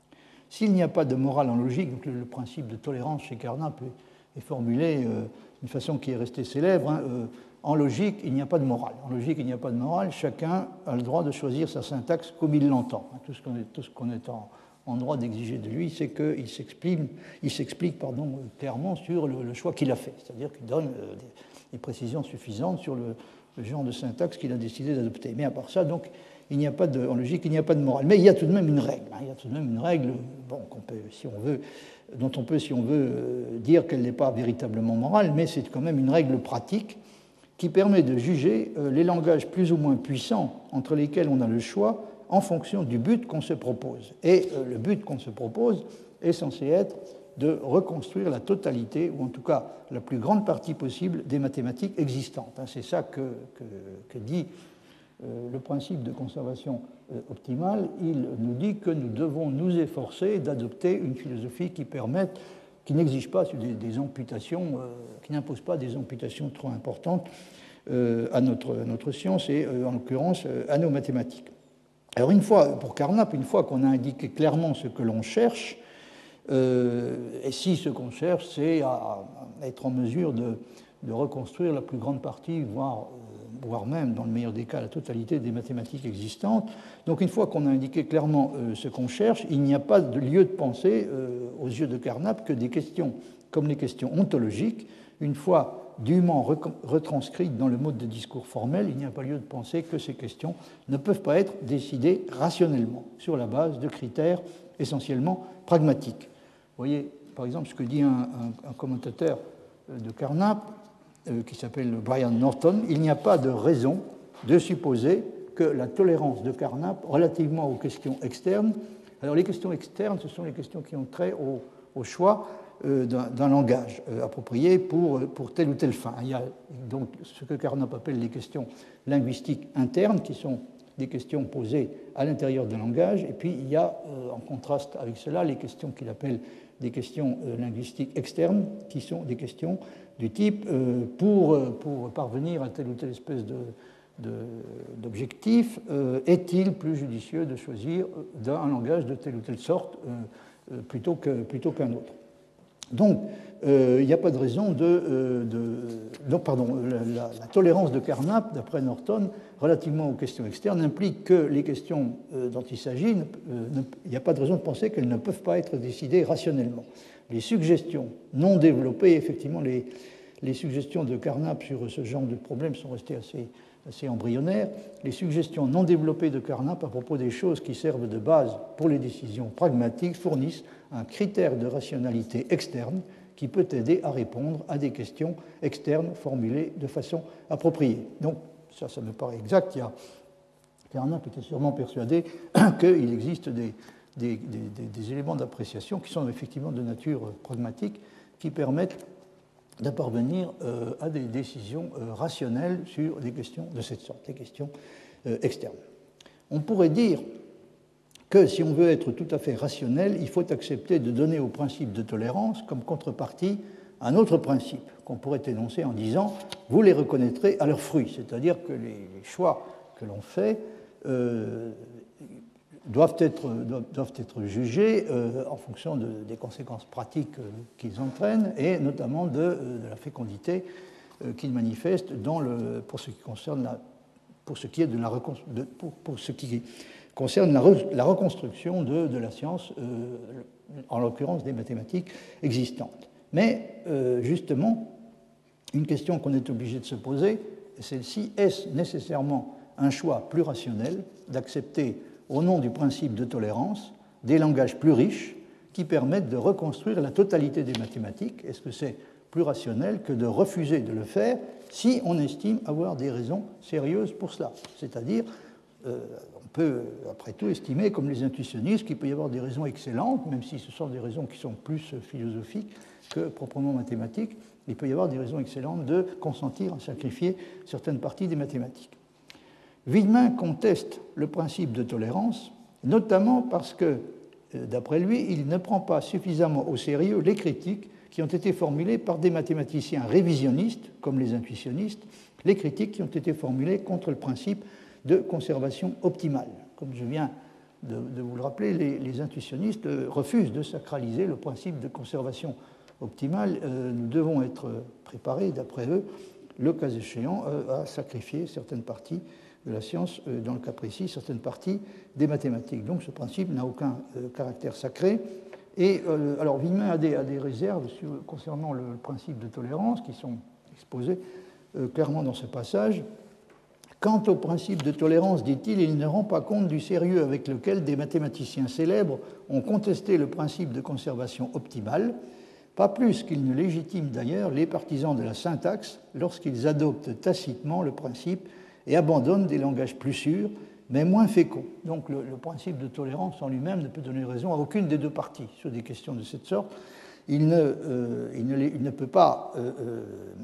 Speaker 1: S'il n'y a pas de morale en logique, donc le, le principe de tolérance chez Carnap est, est formulé euh, d'une façon qui est restée célèbre, hein, euh, en logique, il n'y a pas de morale. En logique, il n'y a pas de morale. Chacun a le droit de choisir sa syntaxe comme il l'entend. Tout ce qu'on est, tout ce qu'on est en, en droit d'exiger de lui, c'est qu'il s'exprime, il s'explique pardon, clairement sur le, le choix qu'il a fait. C'est-à-dire qu'il donne euh, des, des précisions suffisantes sur le, le genre de syntaxe qu'il a décidé d'adopter. Mais à part ça, donc, il n'y a pas de, en logique, il n'y a pas de morale. Mais il y a tout de même une règle. Hein, il y a tout de même une règle, bon, qu'on peut, si on veut, dont on peut, si on veut, euh, dire qu'elle n'est pas véritablement morale, mais c'est quand même une règle pratique qui permet de juger les langages plus ou moins puissants entre lesquels on a le choix en fonction du but qu'on se propose. Et le but qu'on se propose est censé être de reconstruire la totalité, ou en tout cas la plus grande partie possible des mathématiques existantes. C'est ça que, que, que dit le principe de conservation optimale. Il nous dit que nous devons nous efforcer d'adopter une philosophie qui permette qui n'exige pas des, des amputations, euh, qui n'impose pas des amputations trop importantes euh, à, notre, à notre science et euh, en l'occurrence euh, à nos mathématiques. Alors une fois, pour Carnap, une fois qu'on a indiqué clairement ce que l'on cherche, euh, et si ce qu'on cherche, c'est à, à être en mesure de, de reconstruire la plus grande partie, voire, euh, voire même, dans le meilleur des cas, la totalité des mathématiques existantes. Donc une fois qu'on a indiqué clairement euh, ce qu'on cherche, il n'y a pas de lieu de penser, euh, aux yeux de Carnap, que des questions comme les questions ontologiques, une fois dûment retranscrites dans le mode de discours formel, il n'y a pas lieu de penser que ces questions ne peuvent pas être décidées rationnellement, sur la base de critères essentiellement pragmatiques. Vous voyez, par exemple, ce que dit un, un, un commentateur de Carnap, euh, qui s'appelle Brian Norton, il n'y a pas de raison de supposer que la tolérance de Carnap relativement aux questions externes, alors les questions externes, ce sont les questions qui ont trait au, au choix euh, d'un, d'un langage euh, approprié pour, pour telle ou telle fin. Il y a donc ce que Carnap appelle les questions linguistiques internes, qui sont des questions posées à l'intérieur d'un langage, et puis il y a, euh, en contraste avec cela, les questions qu'il appelle des questions euh, linguistiques externes, qui sont des questions du type euh, pour, pour parvenir à telle ou telle espèce de d'objectif, euh, est-il plus judicieux de choisir un langage de telle ou telle sorte euh, plutôt, que, plutôt qu'un autre. Donc, euh, il n'y a pas de raison de... Euh, de non, pardon, la, la tolérance de Carnap, d'après Norton, relativement aux questions externes, implique que les questions euh, dont il s'agit, euh, ne, il n'y a pas de raison de penser qu'elles ne peuvent pas être décidées rationnellement. Les suggestions non développées, effectivement, les, les suggestions de Carnap sur ce genre de problème sont restées assez... assez embryonnaire, les suggestions non développées de Carnap à propos des choses qui servent de base pour les décisions pragmatiques fournissent un critère de rationalité externe qui peut aider à répondre à des questions externes formulées de façon appropriée. Donc, ça, ça me paraît exact. Il y a... Carnap était sûrement persuadé qu'il existe des, des, des, des éléments d'appréciation qui sont effectivement de nature pragmatique, qui permettent de parvenir euh, à des décisions euh, rationnelles sur des questions de cette sorte, des questions euh, externes. On pourrait dire que si on veut être tout à fait rationnel, il faut accepter de donner au principe de tolérance comme contrepartie un autre principe qu'on pourrait énoncer en disant « vous les reconnaîtrez à leurs fruits », c'est-à-dire que les choix que l'on fait euh, doivent, être, doivent, doivent être jugés euh, en fonction de, des conséquences pratiques euh, qu'ils entraînent et notamment de, euh, de la fécondité euh, qu'ils manifestent dans le, pour ce qui concerne la, pour ce qui est de la de, pour, pour ce qui concerne la, la reconstruction de, de la science, euh, en l'occurrence des mathématiques existantes. Mais euh, justement, une question qu'on est obligé de se poser est celle-ci: est-ce nécessairement un choix plus rationnel d'accepter, au nom du principe de tolérance, des langages plus riches qui permettent de reconstruire la totalité des mathématiques? Est-ce que c'est plus rationnel que de refuser de le faire si on estime avoir des raisons sérieuses pour cela? C'est-à-dire, euh, on peut, après tout, estimer, comme les intuitionnistes, qu'il peut y avoir des raisons excellentes, même si ce sont des raisons qui sont plus philosophiques que proprement mathématiques. Il peut y avoir des raisons excellentes de consentir à sacrifier certaines parties des mathématiques. Wiedemann conteste le principe de tolérance, notamment parce que, d'après lui, il ne prend pas suffisamment au sérieux les critiques qui ont été formulées par des mathématiciens révisionnistes, comme les intuitionnistes, les critiques qui ont été formulées contre le principe de conservation optimale. Comme je viens de, de vous le rappeler, les, les intuitionnistes refusent de sacraliser le principe de conservation optimale. Euh, nous devons être préparés, d'après eux, le cas échéant, euh, à sacrifier certaines parties de la science, euh, dans le cas précis, certaines parties des mathématiques. Donc ce principe n'a aucun euh, caractère sacré. Et euh, alors Wiedemann a des, a des réserves sur, concernant le principe de tolérance qui sont exposées euh, clairement dans ce passage. Quant au principe de tolérance, dit-il, il ne rend pas compte du sérieux avec lequel des mathématiciens célèbres ont contesté le principe de conservation optimale, pas plus qu'il ne légitime d'ailleurs les partisans de la syntaxe lorsqu'ils adoptent tacitement le principe et abandonnent des langages plus sûrs, mais moins féconds. Donc le, le principe de tolérance en lui-même ne peut donner raison à aucune des deux parties sur des questions de cette sorte. Il ne, euh, il ne, il ne peut pas euh, euh,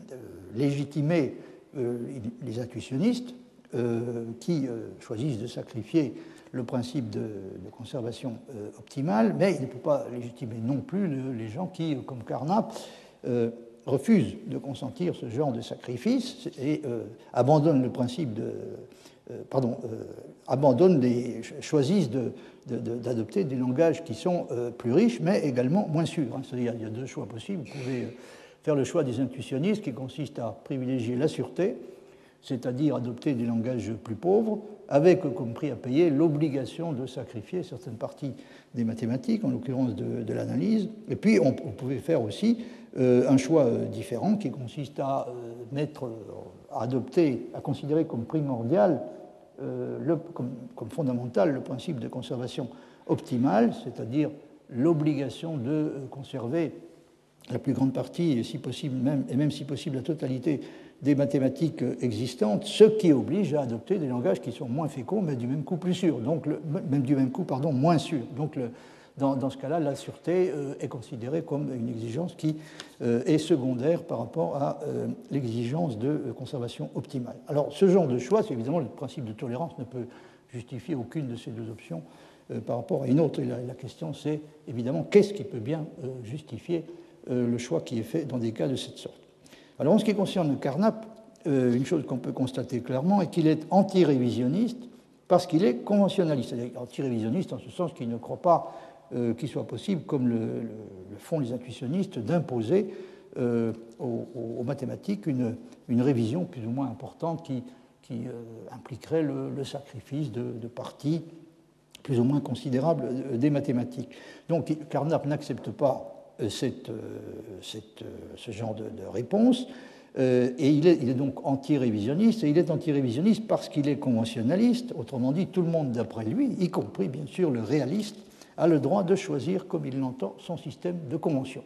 Speaker 1: légitimer euh, les intuitionnistes euh, qui euh, choisissent de sacrifier le principe de, de conservation euh, optimale, mais il ne peut pas légitimer non plus le, les gens qui, comme Carnap, euh, refusent de consentir ce genre de sacrifice et euh, abandonnent le principe de... Euh, pardon, euh, abandonnent les, choisissent de, de, de, d'adopter des langages qui sont euh, plus riches, mais également moins sûrs. Hein. C'est-à-dire, il y a deux choix possibles. Vous pouvez faire le choix des intuitionnistes qui consiste à privilégier la sûreté, c'est-à-dire adopter des langages plus pauvres, avec comme prix à payer l'obligation de sacrifier certaines parties des mathématiques, en l'occurrence de, de l'analyse. Et puis, on, on pouvait faire aussi euh, un choix euh, différent qui consiste à euh, mettre, à adopter, à considérer comme primordial, euh, le, comme, comme fondamental, le principe de conservation optimale, c'est-à-dire l'obligation de euh, conserver la plus grande partie, et, si possible, même, et même si possible la totalité des mathématiques existantes, ce qui oblige à adopter des langages qui sont moins féconds, mais du même coup plus sûrs, donc le, même du même coup, pardon, moins sûrs. Donc le, dans, dans ce cas-là, la sûreté euh, est considérée comme une exigence qui euh, est secondaire par rapport à euh, l'exigence de euh, conservation optimale. Alors ce genre de choix, c'est évidemment le principe de tolérance ne peut justifier aucune de ces deux options euh, par rapport à une autre. Et la, la question, c'est évidemment qu'est-ce qui peut bien euh, justifier euh, le choix qui est fait dans des cas de cette sorte. Alors, en ce qui concerne Carnap, euh, une chose qu'on peut constater clairement est qu'il est anti-révisionniste parce qu'il est conventionnaliste. C'est-à-dire anti-révisionniste en ce sens qu'il ne croit pas euh, qu'il soit possible, comme le, le, le font les intuitionnistes, d'imposer euh, aux, aux mathématiques une, une révision plus ou moins importante qui, qui euh, impliquerait le, le sacrifice de, de parties plus ou moins considérables des mathématiques. Donc, Carnap n'accepte pas Cette, cette, ce genre de, de réponse, euh, et il est, il est donc anti-révisionniste, et il est anti-révisionniste parce qu'il est conventionnaliste, autrement dit, tout le monde d'après lui, y compris bien sûr le réaliste, a le droit de choisir comme il l'entend son système de convention.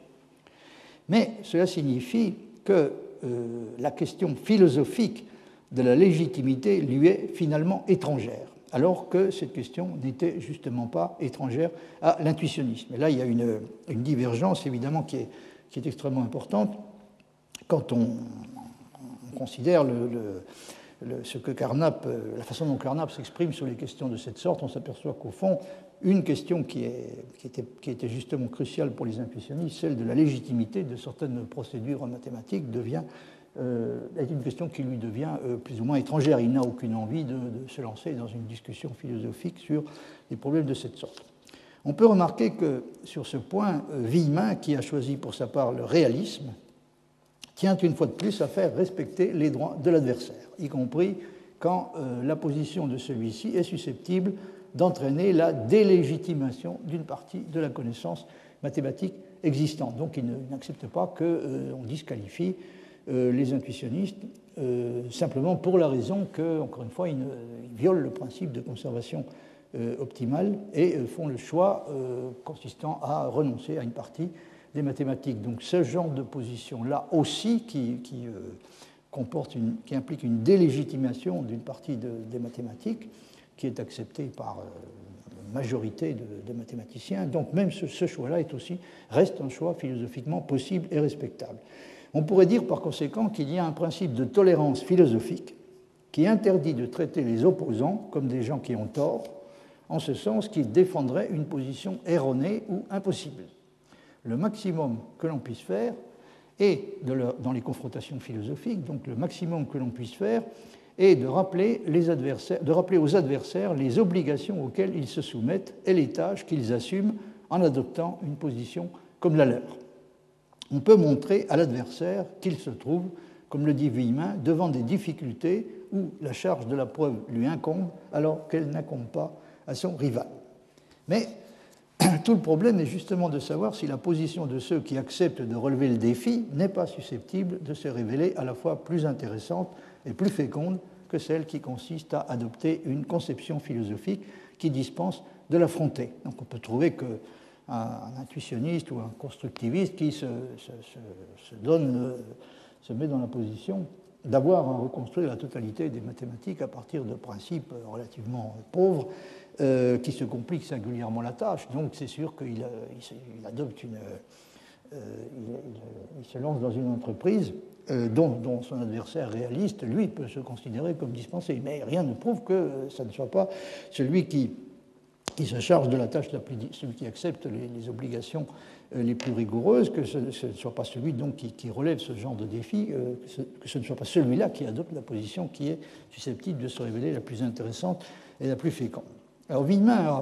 Speaker 1: Mais cela signifie que euh, la question philosophique de la légitimité lui est finalement étrangère, alors que cette question n'était justement pas étrangère à l'intuitionnisme. Et là, il y a une, une divergence, évidemment, qui est, qui est extrêmement importante quand on, on considère le, le, le, ce que Carnap, la façon dont Carnap s'exprime sur les questions de cette sorte, on s'aperçoit qu'au fond, une question qui, est, qui, était, qui était justement cruciale pour les intuitionnistes, celle de la légitimité de certaines procédures en mathématiques, devient, euh, est une question qui lui devient euh, plus ou moins étrangère. Il n'a aucune envie de, de se lancer dans une discussion philosophique sur des problèmes de cette sorte. On peut remarquer que sur ce point, Villemin, qui a choisi pour sa part le réalisme, tient une fois de plus à faire respecter les droits de l'adversaire, y compris quand euh, la position de celui-ci est susceptible d'entraîner la délégitimation d'une partie de la connaissance mathématique existante. Donc il n'accepte pas qu'on euh, disqualifie euh, les intuitionnistes euh, simplement pour la raison que, encore une fois, ils, ils violent le principe de conservation euh, optimale et euh, font le choix euh, consistant à renoncer à une partie des mathématiques. Donc ce genre de position-là aussi qui, qui, euh, comporte une, qui implique une délégitimation d'une partie de, des mathématiques qui est acceptée par euh, la majorité de, de mathématiciens. Donc même ce, ce choix-là est aussi, reste un choix philosophiquement possible et respectable. On pourrait dire par conséquent qu'il y a un principe de tolérance philosophique qui interdit de traiter les opposants comme des gens qui ont tort, en ce sens qu'ils défendraient une position erronée ou impossible. Le maximum que l'on puisse faire, et de leur, dans les confrontations philosophiques, donc le maximum que l'on puisse faire, est de rappeler, les adversaires, de rappeler aux adversaires les obligations auxquelles ils se soumettent et les tâches qu'ils assument en adoptant une position comme la leur. On peut montrer à l'adversaire qu'il se trouve, comme le dit Villemin, devant des difficultés où la charge de la preuve lui incombe alors qu'elle n'incombe pas à son rival. Mais tout le problème est justement de savoir si la position de ceux qui acceptent de relever le défi n'est pas susceptible de se révéler à la fois plus intéressante et plus féconde que celle qui consiste à adopter une conception philosophique qui dispense de l'affronter. Donc on peut trouver qu'un un intuitionniste ou un constructiviste qui se, se, se, se, donne, se met dans la position d'avoir à reconstruire la totalité des mathématiques à partir de principes relativement pauvres, Euh, qui se complique singulièrement la tâche. Donc c'est sûr qu'il il adopte une... Euh, il, il, il se lance dans une entreprise euh, dont, dont son adversaire réaliste, lui, peut se considérer comme dispensé. Mais rien ne prouve que ça ne soit pas celui qui, qui se charge de la tâche, la plus, celui qui accepte les, les obligations euh, les plus rigoureuses, que ce, ce ne soit pas celui donc, qui, qui relève ce genre de défi, euh, que, ce, que ce ne soit pas celui-là qui adopte la position qui est susceptible de se révéler la plus intéressante et la plus féconde. Alors Villemin a,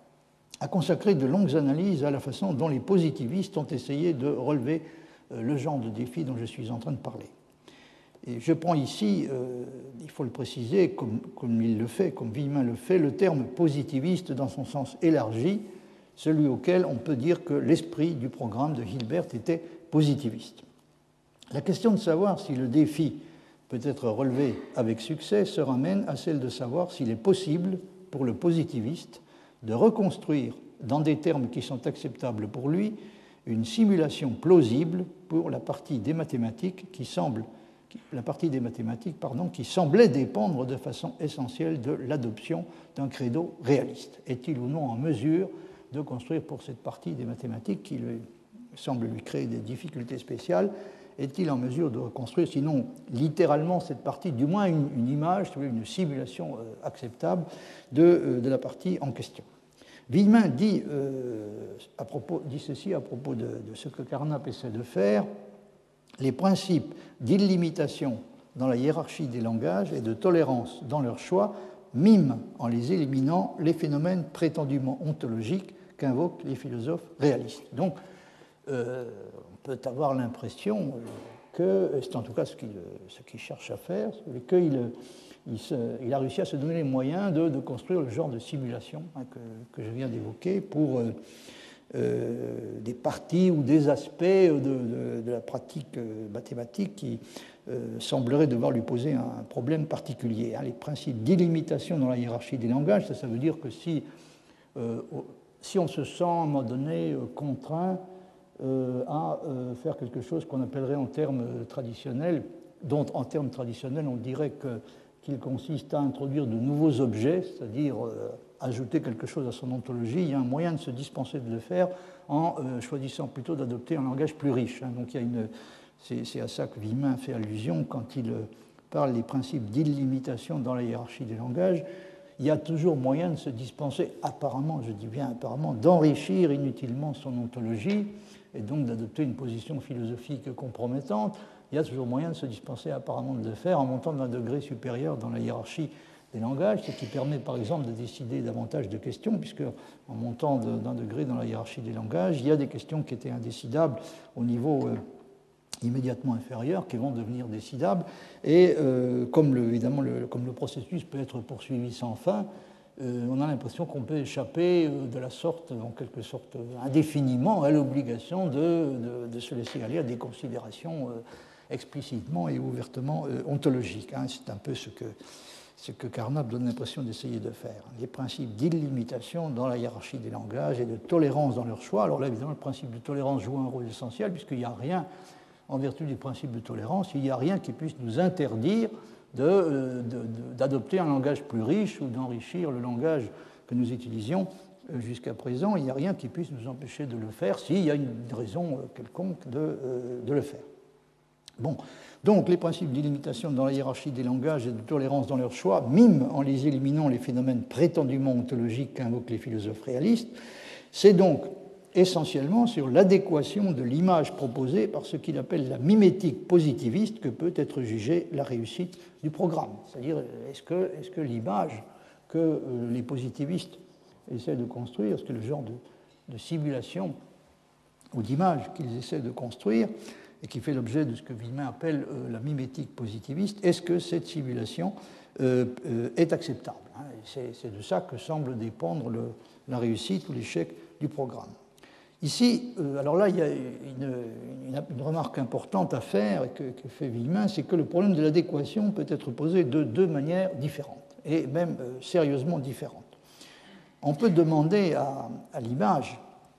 Speaker 1: a consacré de longues analyses à la façon dont les positivistes ont essayé de relever euh, le genre de défi dont je suis en train de parler. Et je prends ici, euh, il faut le préciser, comme, comme il le fait, comme Villemin le fait, le terme positiviste dans son sens élargi, celui auquel on peut dire que l'esprit du programme de Hilbert était positiviste. La question de savoir si le défi peut être relevé avec succès se ramène à celle de savoir s'il est possible pour le positiviste de reconstruire, dans des termes qui sont acceptables pour lui, une simulation plausible pour la partie des mathématiques qui semble, la partie des mathématiques, pardon, qui semblait dépendre de façon essentielle de l'adoption d'un credo réaliste. Est-il ou non en mesure de construire pour cette partie des mathématiques qui lui, semble lui créer des difficultés spéciales, est-il en mesure de reconstruire, sinon littéralement cette partie, du moins une, une image, une simulation euh, acceptable de, euh, de la partie en question. Villemin dit, euh, à propos, dit ceci à propos de, de ce que Carnap essaie de faire: les principes d'illimitation dans la hiérarchie des langages et de tolérance dans leur choix miment, en les éliminant, les phénomènes prétendument ontologiques qu'invoquent les philosophes réalistes. Donc, euh, on peut avoir l'impression que, c'est en tout cas ce qu'il ce qu'il cherche à faire, qu'il il se, il a réussi à se donner les moyens de, de construire le genre de simulation hein, que, que je viens d'évoquer pour euh, euh, des parties ou des aspects de, de, de la pratique mathématique qui euh, sembleraient devoir lui poser un problème particulier. Hein. Les principes d'illimitation dans la hiérarchie des langages, ça, ça veut dire que si, euh, si on se sent à un moment donné contraint Euh, à euh, faire quelque chose qu'on appellerait en termes traditionnels, dont en termes traditionnels on dirait que, qu'il consiste à introduire de nouveaux objets, c'est-à-dire euh, ajouter quelque chose à son ontologie. Il y a un moyen de se dispenser de le faire en euh, choisissant plutôt d'adopter un langage plus riche. Hein. Donc il y a une, c'est, c'est à ça que Villemin fait allusion quand il par les principes d'illimitation dans la hiérarchie des langages, il y a toujours moyen de se dispenser, apparemment, je dis bien apparemment, d'enrichir inutilement son ontologie et donc d'adopter une position philosophique compromettante. Il y a toujours moyen de se dispenser apparemment de le faire en montant d'un degré supérieur dans la hiérarchie des langages, ce qui permet par exemple de décider davantage de questions, puisque en montant d'un degré dans la hiérarchie des langages, il y a des questions qui étaient indécidables au niveau euh, immédiatement inférieur qui vont devenir décidables. Et euh, comme, le, évidemment, le, comme le processus peut être poursuivi sans fin, euh, on a l'impression qu'on peut échapper euh, de la sorte, en quelque sorte, indéfiniment à l'obligation de, de, de se laisser aller à des considérations euh, explicitement et ouvertement euh, ontologiques. Hein. C'est un peu ce que, ce que Carnap donne l'impression d'essayer de faire. Les principes d'illimitation dans la hiérarchie des langages et de tolérance dans leur choix. Alors là, évidemment, le principe de tolérance joue un rôle essentiel, puisqu'il n'y a rien, en vertu du principe de tolérance, il n'y a rien qui puisse nous interdire de, de, de, d'adopter un langage plus riche ou d'enrichir le langage que nous utilisions jusqu'à présent. Il n'y a rien qui puisse nous empêcher de le faire s'il y a une raison quelconque de, de le faire. Bon, donc les principes d'illimitation dans la hiérarchie des langages et de tolérance dans leur choix miment en les éliminant les phénomènes prétendument ontologiques qu'invoquent les philosophes réalistes. C'est donc essentiellement sur l'adéquation de l'image proposée par ce qu'il appelle la mimétique positiviste que peut être jugée la réussite du programme. C'est-à-dire, est-ce que, est-ce que l'image que les positivistes essaient de construire, est-ce que le genre de, de simulation ou d'image qu'ils essaient de construire, et qui fait l'objet de ce que Villemin appelle euh, la mimétique positiviste, est-ce que cette simulation euh, euh, est acceptable, hein? c'est, c'est de ça que semble dépendre le, la réussite ou l'échec du programme. Ici, euh, alors là, il y a une, une, une remarque importante à faire que, que fait Villemin, c'est que le problème de l'adéquation peut être posé de deux manières différentes, et même euh, sérieusement différentes. On peut demander à, à l'image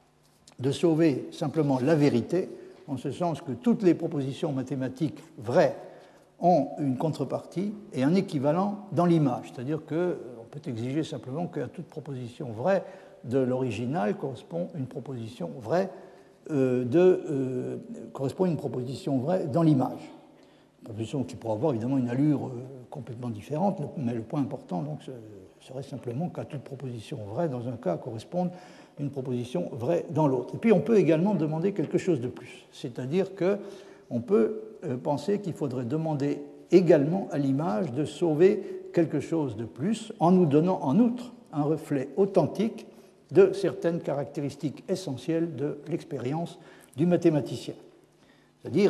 Speaker 1: de sauver simplement la vérité, en ce sens que toutes les propositions mathématiques vraies ont une contrepartie et un équivalent dans l'image. C'est-à-dire qu'on peut exiger simplement qu'à toute proposition vraie de l'original correspond une proposition vraie euh, de, euh, correspond une proposition vraie dans l'image. Une proposition qui pourrait avoir évidemment une allure euh, complètement différente, mais le point important donc, serait simplement qu'à toute proposition vraie dans un cas corresponde une proposition vraie dans l'autre. Et puis on peut également demander quelque chose de plus, c'est-à-dire qu'on peut penser qu'il faudrait demander également à l'image de sauver quelque chose de plus en nous donnant en outre un reflet authentique de certaines caractéristiques essentielles de l'expérience du mathématicien. C'est-à-dire,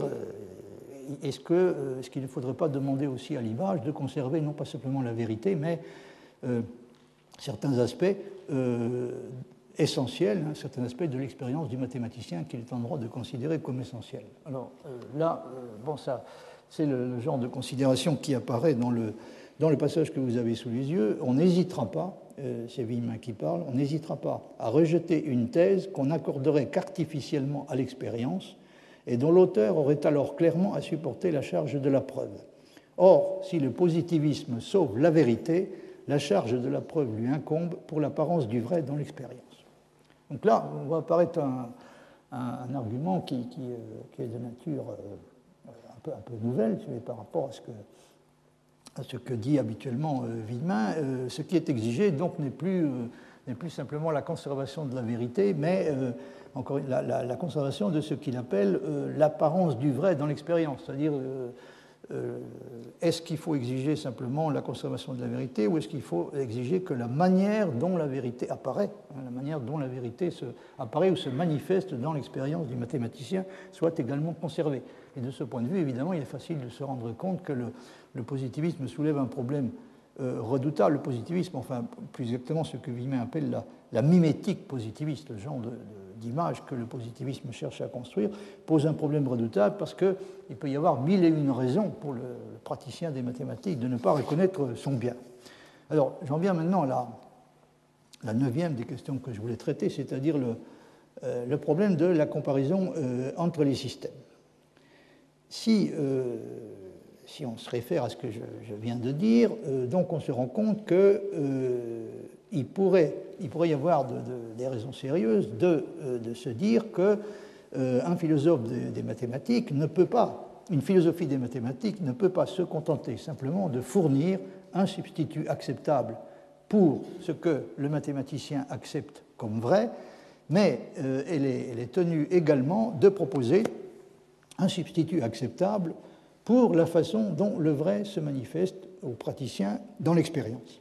Speaker 1: est-ce que, est-ce qu'il ne faudrait pas demander aussi à l'image de conserver non pas simplement la vérité, mais euh, certains aspects euh, essentiel, un certain aspect de l'expérience du mathématicien qu'il est en droit de considérer comme essentiel. Alors euh, là, euh, bon, ça, c'est le, le genre de considération qui apparaît dans le, dans le passage que vous avez sous les yeux. On n'hésitera pas, euh, c'est Villemin qui parle, on n'hésitera pas à rejeter une thèse qu'on n'accorderait qu'artificiellement à l'expérience et dont l'auteur aurait alors clairement à supporter la charge de la preuve. Or, si le positivisme sauve la vérité, la charge de la preuve lui incombe pour l'apparence du vrai dans l'expérience. Donc là, on va apparaître un, un, un argument qui, qui, euh, qui est de nature euh, un, peu, un peu nouvelle par rapport à ce que, à ce que dit habituellement euh, Villemin. Euh, ce qui est exigé donc n'est plus, euh, n'est plus simplement la conservation de la vérité, mais euh, encore la, la, la conservation de ce qu'il appelle euh, l'apparence du vrai dans l'expérience, c'est-à-dire euh, Euh, est-ce qu'il faut exiger simplement la conservation de la vérité ou est-ce qu'il faut exiger que la manière dont la vérité apparaît, hein, la manière dont la vérité se, apparaît ou se manifeste dans l'expérience du mathématicien soit également conservée. Et de ce point de vue, évidemment, il est facile de se rendre compte que le, le positivisme soulève un problème euh, redoutable. Le positivisme, enfin plus exactement ce que Villemin appelle la, la mimétique positiviste, le genre de, de d'image que le positivisme cherche à construire, pose un problème redoutable parce qu'il peut y avoir mille et une raisons pour le, le praticien des mathématiques de ne pas reconnaître son bien. Alors, j'en viens maintenant à la, la neuvième des questions que je voulais traiter, c'est-à-dire le, euh, le problème de la comparaison euh, entre les systèmes. Si, euh, si on se réfère à ce que je, je viens de dire, euh, donc on se rend compte que euh, il pourrait, il pourrait y avoir de, de, des raisons sérieuses de, de se dire qu'un euh, philosophe de, des mathématiques ne peut pas une philosophie des mathématiques ne peut pas se contenter simplement de fournir un substitut acceptable pour ce que le mathématicien accepte comme vrai, mais euh, elle, est, elle est tenue également de proposer un substitut acceptable pour la façon dont le vrai se manifeste aux praticiens dans l'expérience.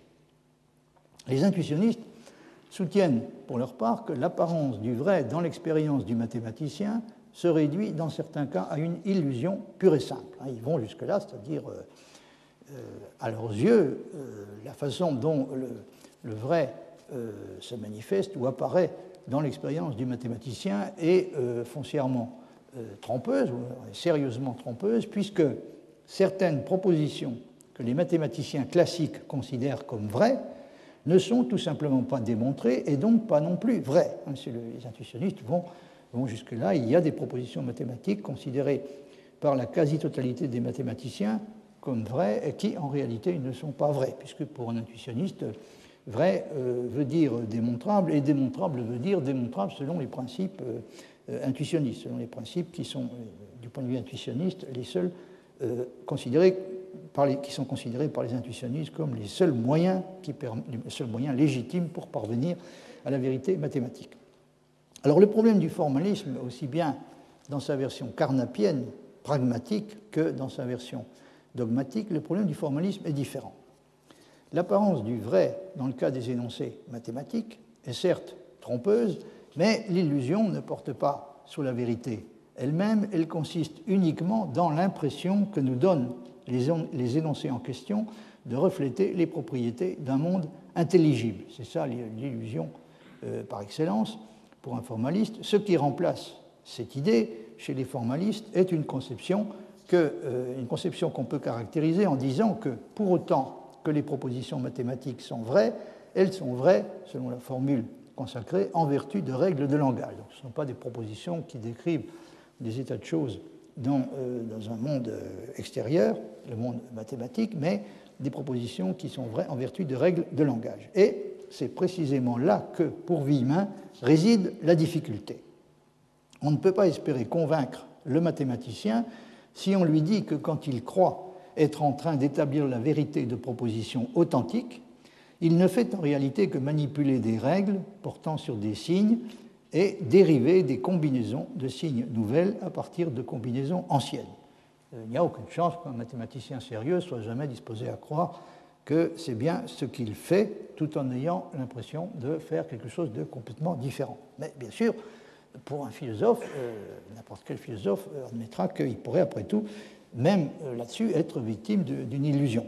Speaker 1: Les intuitionnistes soutiennent pour leur part que l'apparence du vrai dans l'expérience du mathématicien se réduit dans certains cas à une illusion pure et simple. Ils vont jusque-là, c'est-à-dire, euh, euh, à leurs yeux, euh, la façon dont le, le vrai euh, se manifeste ou apparaît dans l'expérience du mathématicien est euh, foncièrement euh, trompeuse, ou sérieusement trompeuse, puisque certaines propositions que les mathématiciens classiques considèrent comme vraies ne sont tout simplement pas démontrées et donc pas non plus vraies. Les intuitionnistes vont, vont jusque-là. Il y a des propositions mathématiques considérées par la quasi-totalité des mathématiciens comme vraies et qui, en réalité, ne sont pas vraies, puisque pour un intuitionniste, vrai euh, veut dire démontrable et démontrable veut dire démontrable selon les principes euh, intuitionnistes, selon les principes qui sont, euh, du point de vue intuitionniste, les seuls euh, considérés Par les, qui sont considérés par les intuitionnistes comme les seuls moyens, qui, les seuls moyens légitimes pour parvenir à la vérité mathématique. Alors le problème du formalisme, aussi bien dans sa version carnapienne, pragmatique, que dans sa version dogmatique, le problème du formalisme est différent. L'apparence du vrai dans le cas des énoncés mathématiques est certes trompeuse, mais l'illusion ne porte pas sur la vérité elle-même, elle consiste uniquement dans l'impression que nous donnent les énoncés en question de refléter les propriétés d'un monde intelligible. C'est ça l'illusion euh, par excellence pour un formaliste. Ce qui remplace cette idée chez les formalistes est une conception que, euh, une conception qu'on peut caractériser en disant que pour autant que les propositions mathématiques sont vraies, elles sont vraies, selon la formule consacrée, en vertu de règles de langage. Donc, ce ne sont pas des propositions qui décrivent des états de choses dans, euh, dans un monde extérieur, le monde mathématique, mais des propositions qui sont vraies en vertu de règles de langage. Et c'est précisément là que, pour Villemin, réside la difficulté. On ne peut pas espérer convaincre le mathématicien si on lui dit que quand il croit être en train d'établir la vérité de propositions authentiques, il ne fait en réalité que manipuler des règles portant sur des signes et dériver des combinaisons de signes nouvelles à partir de combinaisons anciennes. Il n'y a aucune chance qu'un mathématicien sérieux soit jamais disposé à croire que c'est bien ce qu'il fait, tout en ayant l'impression de faire quelque chose de complètement différent. Mais bien sûr, pour un philosophe, euh, n'importe quel philosophe admettra qu'il pourrait, après tout, même euh, là-dessus, être victime d'une illusion.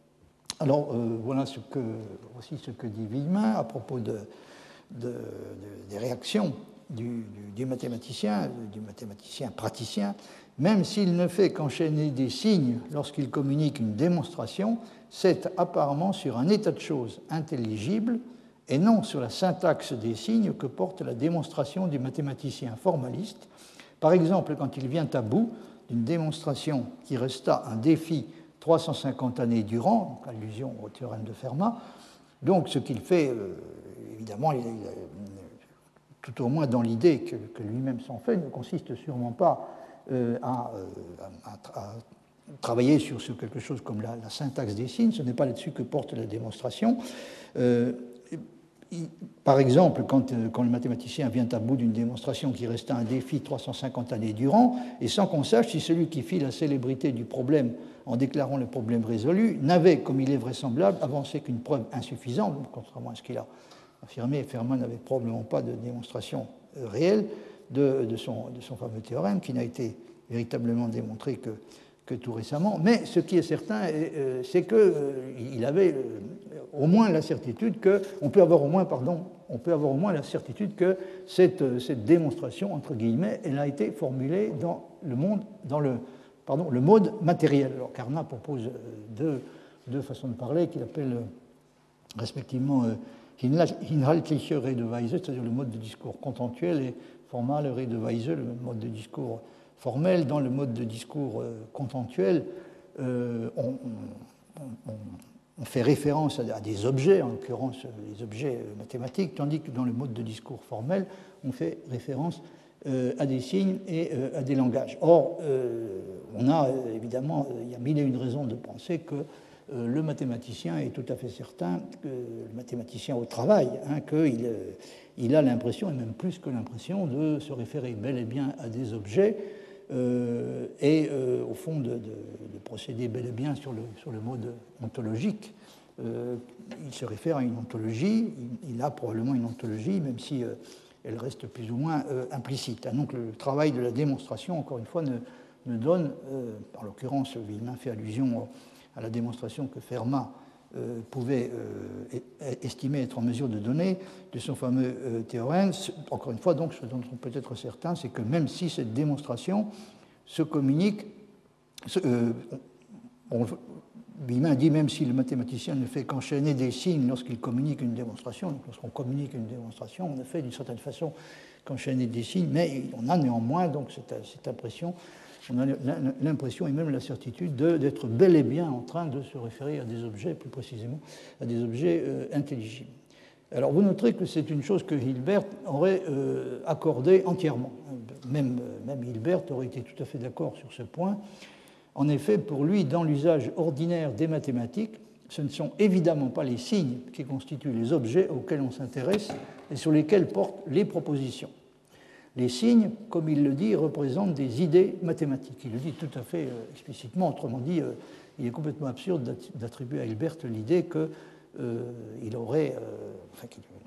Speaker 1: Alors, euh, voilà ce que, aussi ce que dit Villemin à propos de De, de, des réactions du, du, du mathématicien, du mathématicien praticien, même s'il ne fait qu'enchaîner des signes lorsqu'il communique une démonstration, c'est apparemment sur un état de choses intelligible et non sur la syntaxe des signes que porte la démonstration du mathématicien formaliste. Par exemple, quand il vient à bout d'une démonstration qui resta un défi trois cent cinquante années durant, donc allusion au théorème de Fermat, donc ce qu'il fait, euh, évidemment, il, il, tout au moins dans l'idée que, que lui-même s'en fait, ne consiste sûrement pas euh, à, à, à travailler sur, sur quelque chose comme la, la syntaxe des signes, ce n'est pas là-dessus que porte la démonstration. Euh, il, par exemple, quand, quand le mathématicien vient à bout d'une démonstration qui resta un défi trois cent cinquante années durant, et sans qu'on sache si celui qui fit la célébrité du problème en déclarant le problème résolu, n'avait, comme il est vraisemblable, avancé qu'une preuve insuffisante, contrairement à ce qu'il a affirmé, Fermat n'avait probablement pas de démonstration réelle de, de, son, de son fameux théorème, qui n'a été véritablement démontré que, que tout récemment. Mais ce qui est certain, c'est qu'il avait au moins la certitude que, on peut avoir au moins, pardon, on peut avoir au moins la certitude que cette, cette démonstration, entre guillemets, elle a été formulée dans le monde, dans le Pardon, le mode matériel. Alors, Carnap propose deux, deux façons de parler qu'il appelle respectivement Inhaltliche Redeweise, c'est-à-dire le mode de discours contentuel, et Formale Redeweise, le mode de discours formel. Dans le mode de discours contentuel, euh, on, on, on, on fait référence à des objets, en l'occurrence les objets mathématiques, tandis que dans le mode de discours formel, on fait référence euh, à des signes et euh, à des langages. Or, euh, on a évidemment, il y a mille et une raisons de penser que euh, le mathématicien est tout à fait certain, que le mathématicien au travail, hein, qu'il euh, il a l'impression, et même plus que l'impression, de se référer bel et bien à des objets euh, et euh, au fond de, de, de procéder bel et bien sur le, sur le mode ontologique. Euh, il se réfère à une ontologie, il, il a probablement une ontologie, même si euh, elle reste plus ou moins euh, implicite. Donc le travail de la démonstration, encore une fois, ne, ne donne, euh, en l'occurrence, Villemin fait allusion à la démonstration que Fermat euh, pouvait euh, estimer être en mesure de donner de son fameux euh, théorème. Encore une fois, donc, ce dont on peut être certain, c'est que même si cette démonstration se communique, euh, on, Villemin dit même si le mathématicien ne fait qu'enchaîner des signes lorsqu'il communique une démonstration, donc lorsqu'on communique une démonstration, on ne fait d'une certaine façon qu'enchaîner des signes, mais on a néanmoins donc cette, cette impression, on a l'impression et même la certitude d'être bel et bien en train de se référer à des objets, plus précisément à des objets euh, intelligibles. Alors vous noterez que c'est une chose que Hilbert aurait euh, accordée entièrement. Même, même Hilbert aurait été tout à fait d'accord sur ce point. En effet, pour lui, dans l'usage ordinaire des mathématiques, ce ne sont évidemment pas les signes qui constituent les objets auxquels on s'intéresse et sur lesquels portent les propositions. Les signes, comme il le dit, représentent des idées mathématiques. Il le dit tout à fait euh, explicitement. Autrement dit, euh, il est complètement absurde d'attribuer à Hilbert l'idée qu'il euh, aurait, euh, enfin,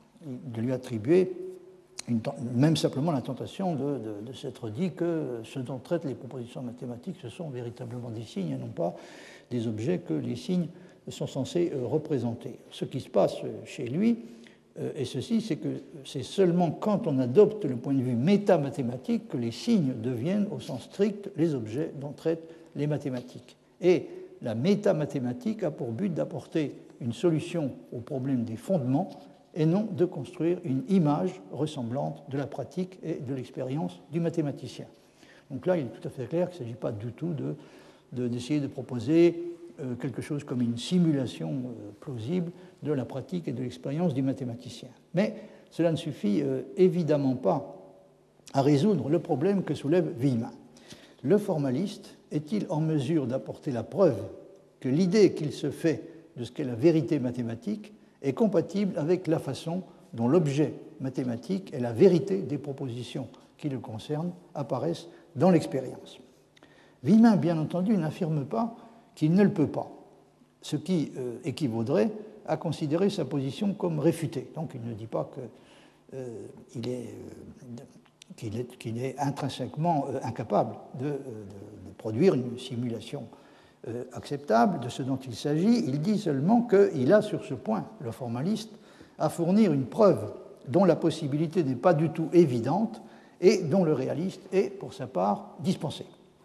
Speaker 1: de lui attribuer Une, même simplement la tentation de, de, de s'être dit que ce dont traitent les propositions mathématiques, ce sont véritablement des signes et non pas des objets que les signes sont censés euh, représenter. Ce qui se passe chez lui euh, est ceci, c'est que c'est seulement quand on adopte le point de vue métamathématique que les signes deviennent au sens strict les objets dont traitent les mathématiques. Et la métamathématique a pour but d'apporter une solution au problème des fondements et non de construire une image ressemblante de la pratique et de l'expérience du mathématicien. Donc là, il est tout à fait clair qu'il ne s'agit pas du tout de, de, d'essayer de proposer euh, quelque chose comme une simulation euh, plausible de la pratique et de l'expérience du mathématicien. Mais cela ne suffit euh, évidemment pas à résoudre le problème que soulève Villemin. Le formaliste est-il en mesure d'apporter la preuve que l'idée qu'il se fait de ce qu'est la vérité mathématique est compatible avec la façon dont l'objet mathématique et la vérité des propositions qui le concernent apparaissent dans l'expérience. Villemin, bien entendu, n'affirme pas qu'il ne le peut pas, ce qui euh, équivaudrait à considérer sa position comme réfutée. Donc il ne dit pas qu'il euh, est, euh, qu'il est, qu'il est intrinsèquement euh, incapable de, euh, de, de produire une simulation Euh, acceptable de ce dont il s'agit. Il dit seulement qu'il a sur ce point, le formaliste, à fournir une preuve dont la possibilité n'est pas du tout évidente et dont le réaliste est, pour sa part, dispensé.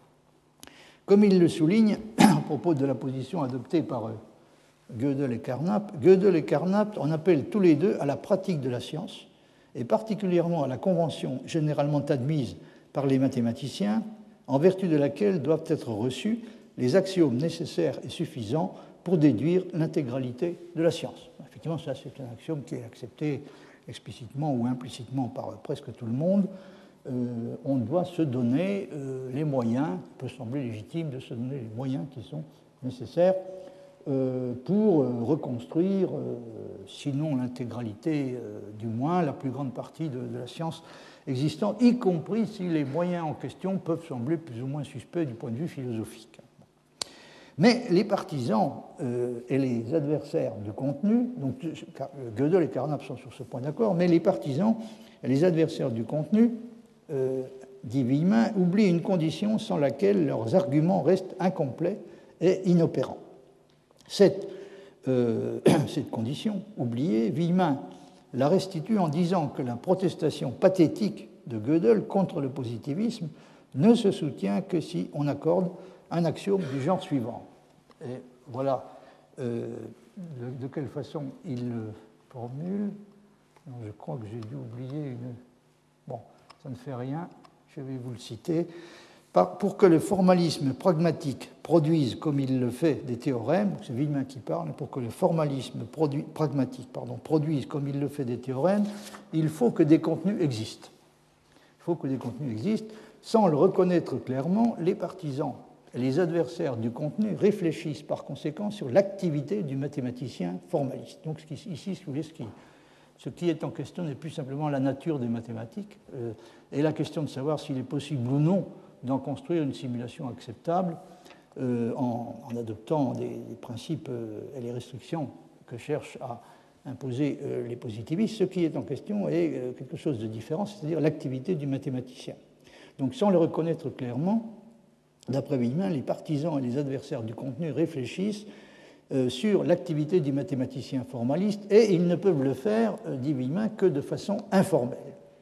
Speaker 1: Comme il le souligne à propos de la position adoptée par Gödel et Carnap, Gödel et Carnap en appellent tous les deux à la pratique de la science et particulièrement à la convention généralement admise par les mathématiciens, en vertu de laquelle doivent être reçus les axiomes nécessaires et suffisants pour déduire l'intégralité de la science. Effectivement, ça, c'est un axiome qui est accepté explicitement ou implicitement par presque tout le monde. Euh, on doit se donner euh, les moyens, il peut sembler légitime de se donner les moyens qui sont nécessaires euh, pour euh, reconstruire, euh, sinon l'intégralité, euh, du moins la plus grande partie de, de la science existante, y compris si les moyens en question peuvent sembler plus ou moins suspects du point de vue philosophique. Mais les partisans euh, et les adversaires du contenu, donc Gödel et Carnap sont sur ce point d'accord, mais les partisans et les adversaires du contenu, euh, dit Villemin, oublient une condition sans laquelle leurs arguments restent incomplets et inopérants. Cette, euh, cette condition oubliée, Villemin la restitue en disant que la protestation pathétique de Gödel contre le positivisme ne se soutient que si on accorde un axiome du genre suivant. Et voilà euh, de, de quelle façon il le formule. Non, je crois que j'ai dû oublier une... Bon, ça ne fait rien, je vais vous le citer. Par, pour que le formalisme pragmatique produise, comme il le fait, des théorèmes, c'est Villemin qui parle, pour que le formalisme produit, pragmatique pardon, produise, comme il le fait, des théorèmes, il faut que des contenus existent. Il faut que des contenus existent. Sans le reconnaître clairement, les partisans et les adversaires du contenu réfléchissent par conséquent sur l'activité du mathématicien formaliste. Donc ici, si vous voulez, ce qui, ce qui est en question n'est plus simplement la nature des mathématiques euh, et la question de savoir s'il est possible ou non d'en construire une simulation acceptable euh, en, en adoptant des, des principes euh, et les restrictions que cherchent à imposer euh, les positivistes. Ce qui est en question est euh, quelque chose de différent, c'est-à-dire l'activité du mathématicien. Donc sans le reconnaître clairement, d'après Villemin, les partisans et les adversaires du contenu réfléchissent euh, sur l'activité du mathématicien formaliste et ils ne peuvent le faire, euh, dit Villemin, que de façon informelle.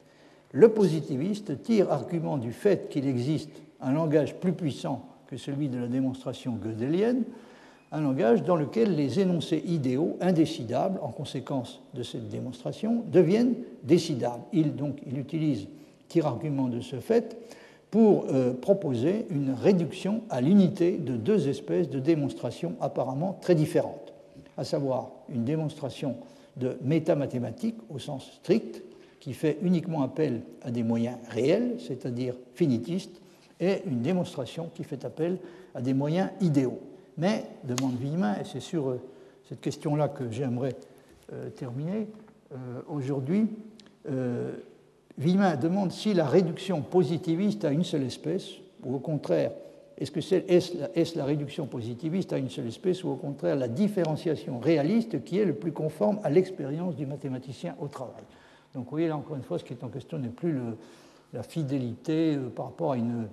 Speaker 1: Le positiviste tire argument du fait qu'il existe un langage plus puissant que celui de la démonstration gödelienne, un langage dans lequel les énoncés idéaux indécidables, en conséquence de cette démonstration, deviennent décidables. Il, donc, il utilise, tire argument de ce fait, pour euh, proposer une réduction à l'unité de deux espèces de démonstrations apparemment très différentes, à savoir une démonstration de métamathématiques au sens strict, qui fait uniquement appel à des moyens réels, c'est-à-dire finitistes, et une démonstration qui fait appel à des moyens idéaux. Mais, demande Villemin, et c'est sur euh, cette question-là que j'aimerais euh, terminer euh, aujourd'hui, euh, Villemin demande si la réduction positiviste à une seule espèce, ou au contraire, est-ce que c'est, est-ce, la, est-ce la réduction positiviste à une seule espèce, ou au contraire la différenciation réaliste qui est le plus conforme à l'expérience du mathématicien au travail. Donc vous voyez là encore une fois, ce qui est en question n'est plus le, la fidélité euh, par rapport à une,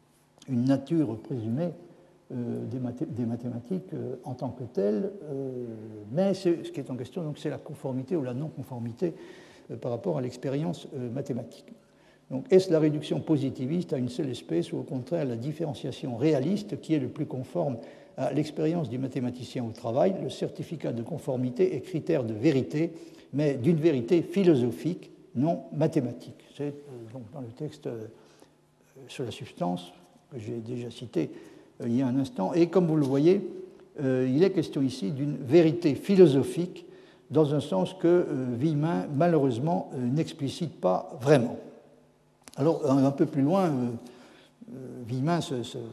Speaker 1: une nature présumée euh, des, mathé- des mathématiques euh, en tant que telle, euh, mais c'est, ce qui est en question, donc, c'est la conformité ou la non-conformité euh, par rapport à l'expérience euh, mathématique. Donc est-ce la réduction positiviste à une seule espèce ou au contraire la différenciation réaliste qui est le plus conforme à l'expérience du mathématicien au travail? Le certificat de conformité est critère de vérité, mais d'une vérité philosophique, non mathématique. C'est euh, donc dans le texte euh, sur la substance que j'ai déjà cité euh, il y a un instant. Et comme vous le voyez, euh, il est question ici d'une vérité philosophique dans un sens que euh, Villemin, malheureusement, euh, n'explicite pas vraiment. Alors, un, un peu plus loin, euh, euh, Villemin se... se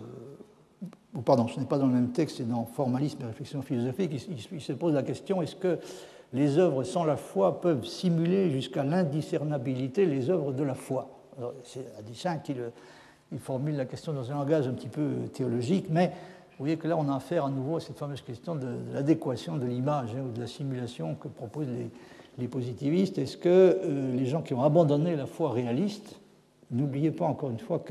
Speaker 1: ou pardon, ce n'est pas dans le même texte, c'est dans Formalisme et réflexion philosophique, il, il, il se pose la question, est-ce que les œuvres sans la foi peuvent simuler jusqu'à l'indiscernabilité les œuvres de la foi? Alors, c'est à dessein qu'il il formule la question dans un langage un petit peu théologique, mais vous voyez que là, on a affaire à nouveau à cette fameuse question de, de l'adéquation de l'image hein, ou de la simulation que proposent les, les positivistes. Est-ce que euh, les gens qui ont abandonné la foi réaliste, n'oubliez pas encore une fois que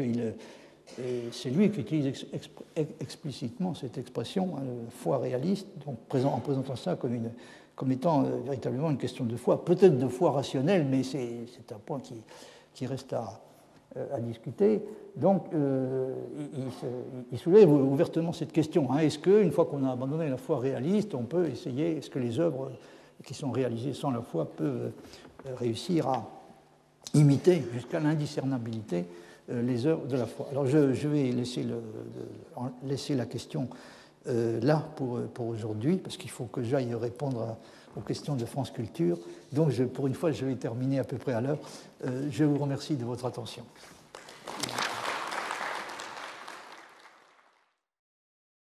Speaker 1: c'est lui qui utilise ex, ex, explicitement cette expression, hein, foi réaliste, donc présent, en présentant ça comme une comme étant euh, véritablement une question de foi, peut-être de foi rationnelle, mais c'est, c'est un point qui, qui reste à, euh, à discuter. Donc, euh, il, il, il soulève ouvertement cette question. Hein. Est-ce qu'une fois qu'on a abandonné la foi réaliste, on peut essayer, est-ce que les œuvres qui sont réalisées sans la foi peuvent euh, réussir à imiter jusqu'à l'indiscernabilité euh, les œuvres de la foi? Alors, je, je vais laisser, le, de, laisser la question Euh, là pour, pour aujourd'hui, parce qu'il faut que j'aille répondre à, aux questions de France Culture. Donc, je, pour une fois, je vais terminer à peu près à l'heure. Euh, je vous remercie de votre attention.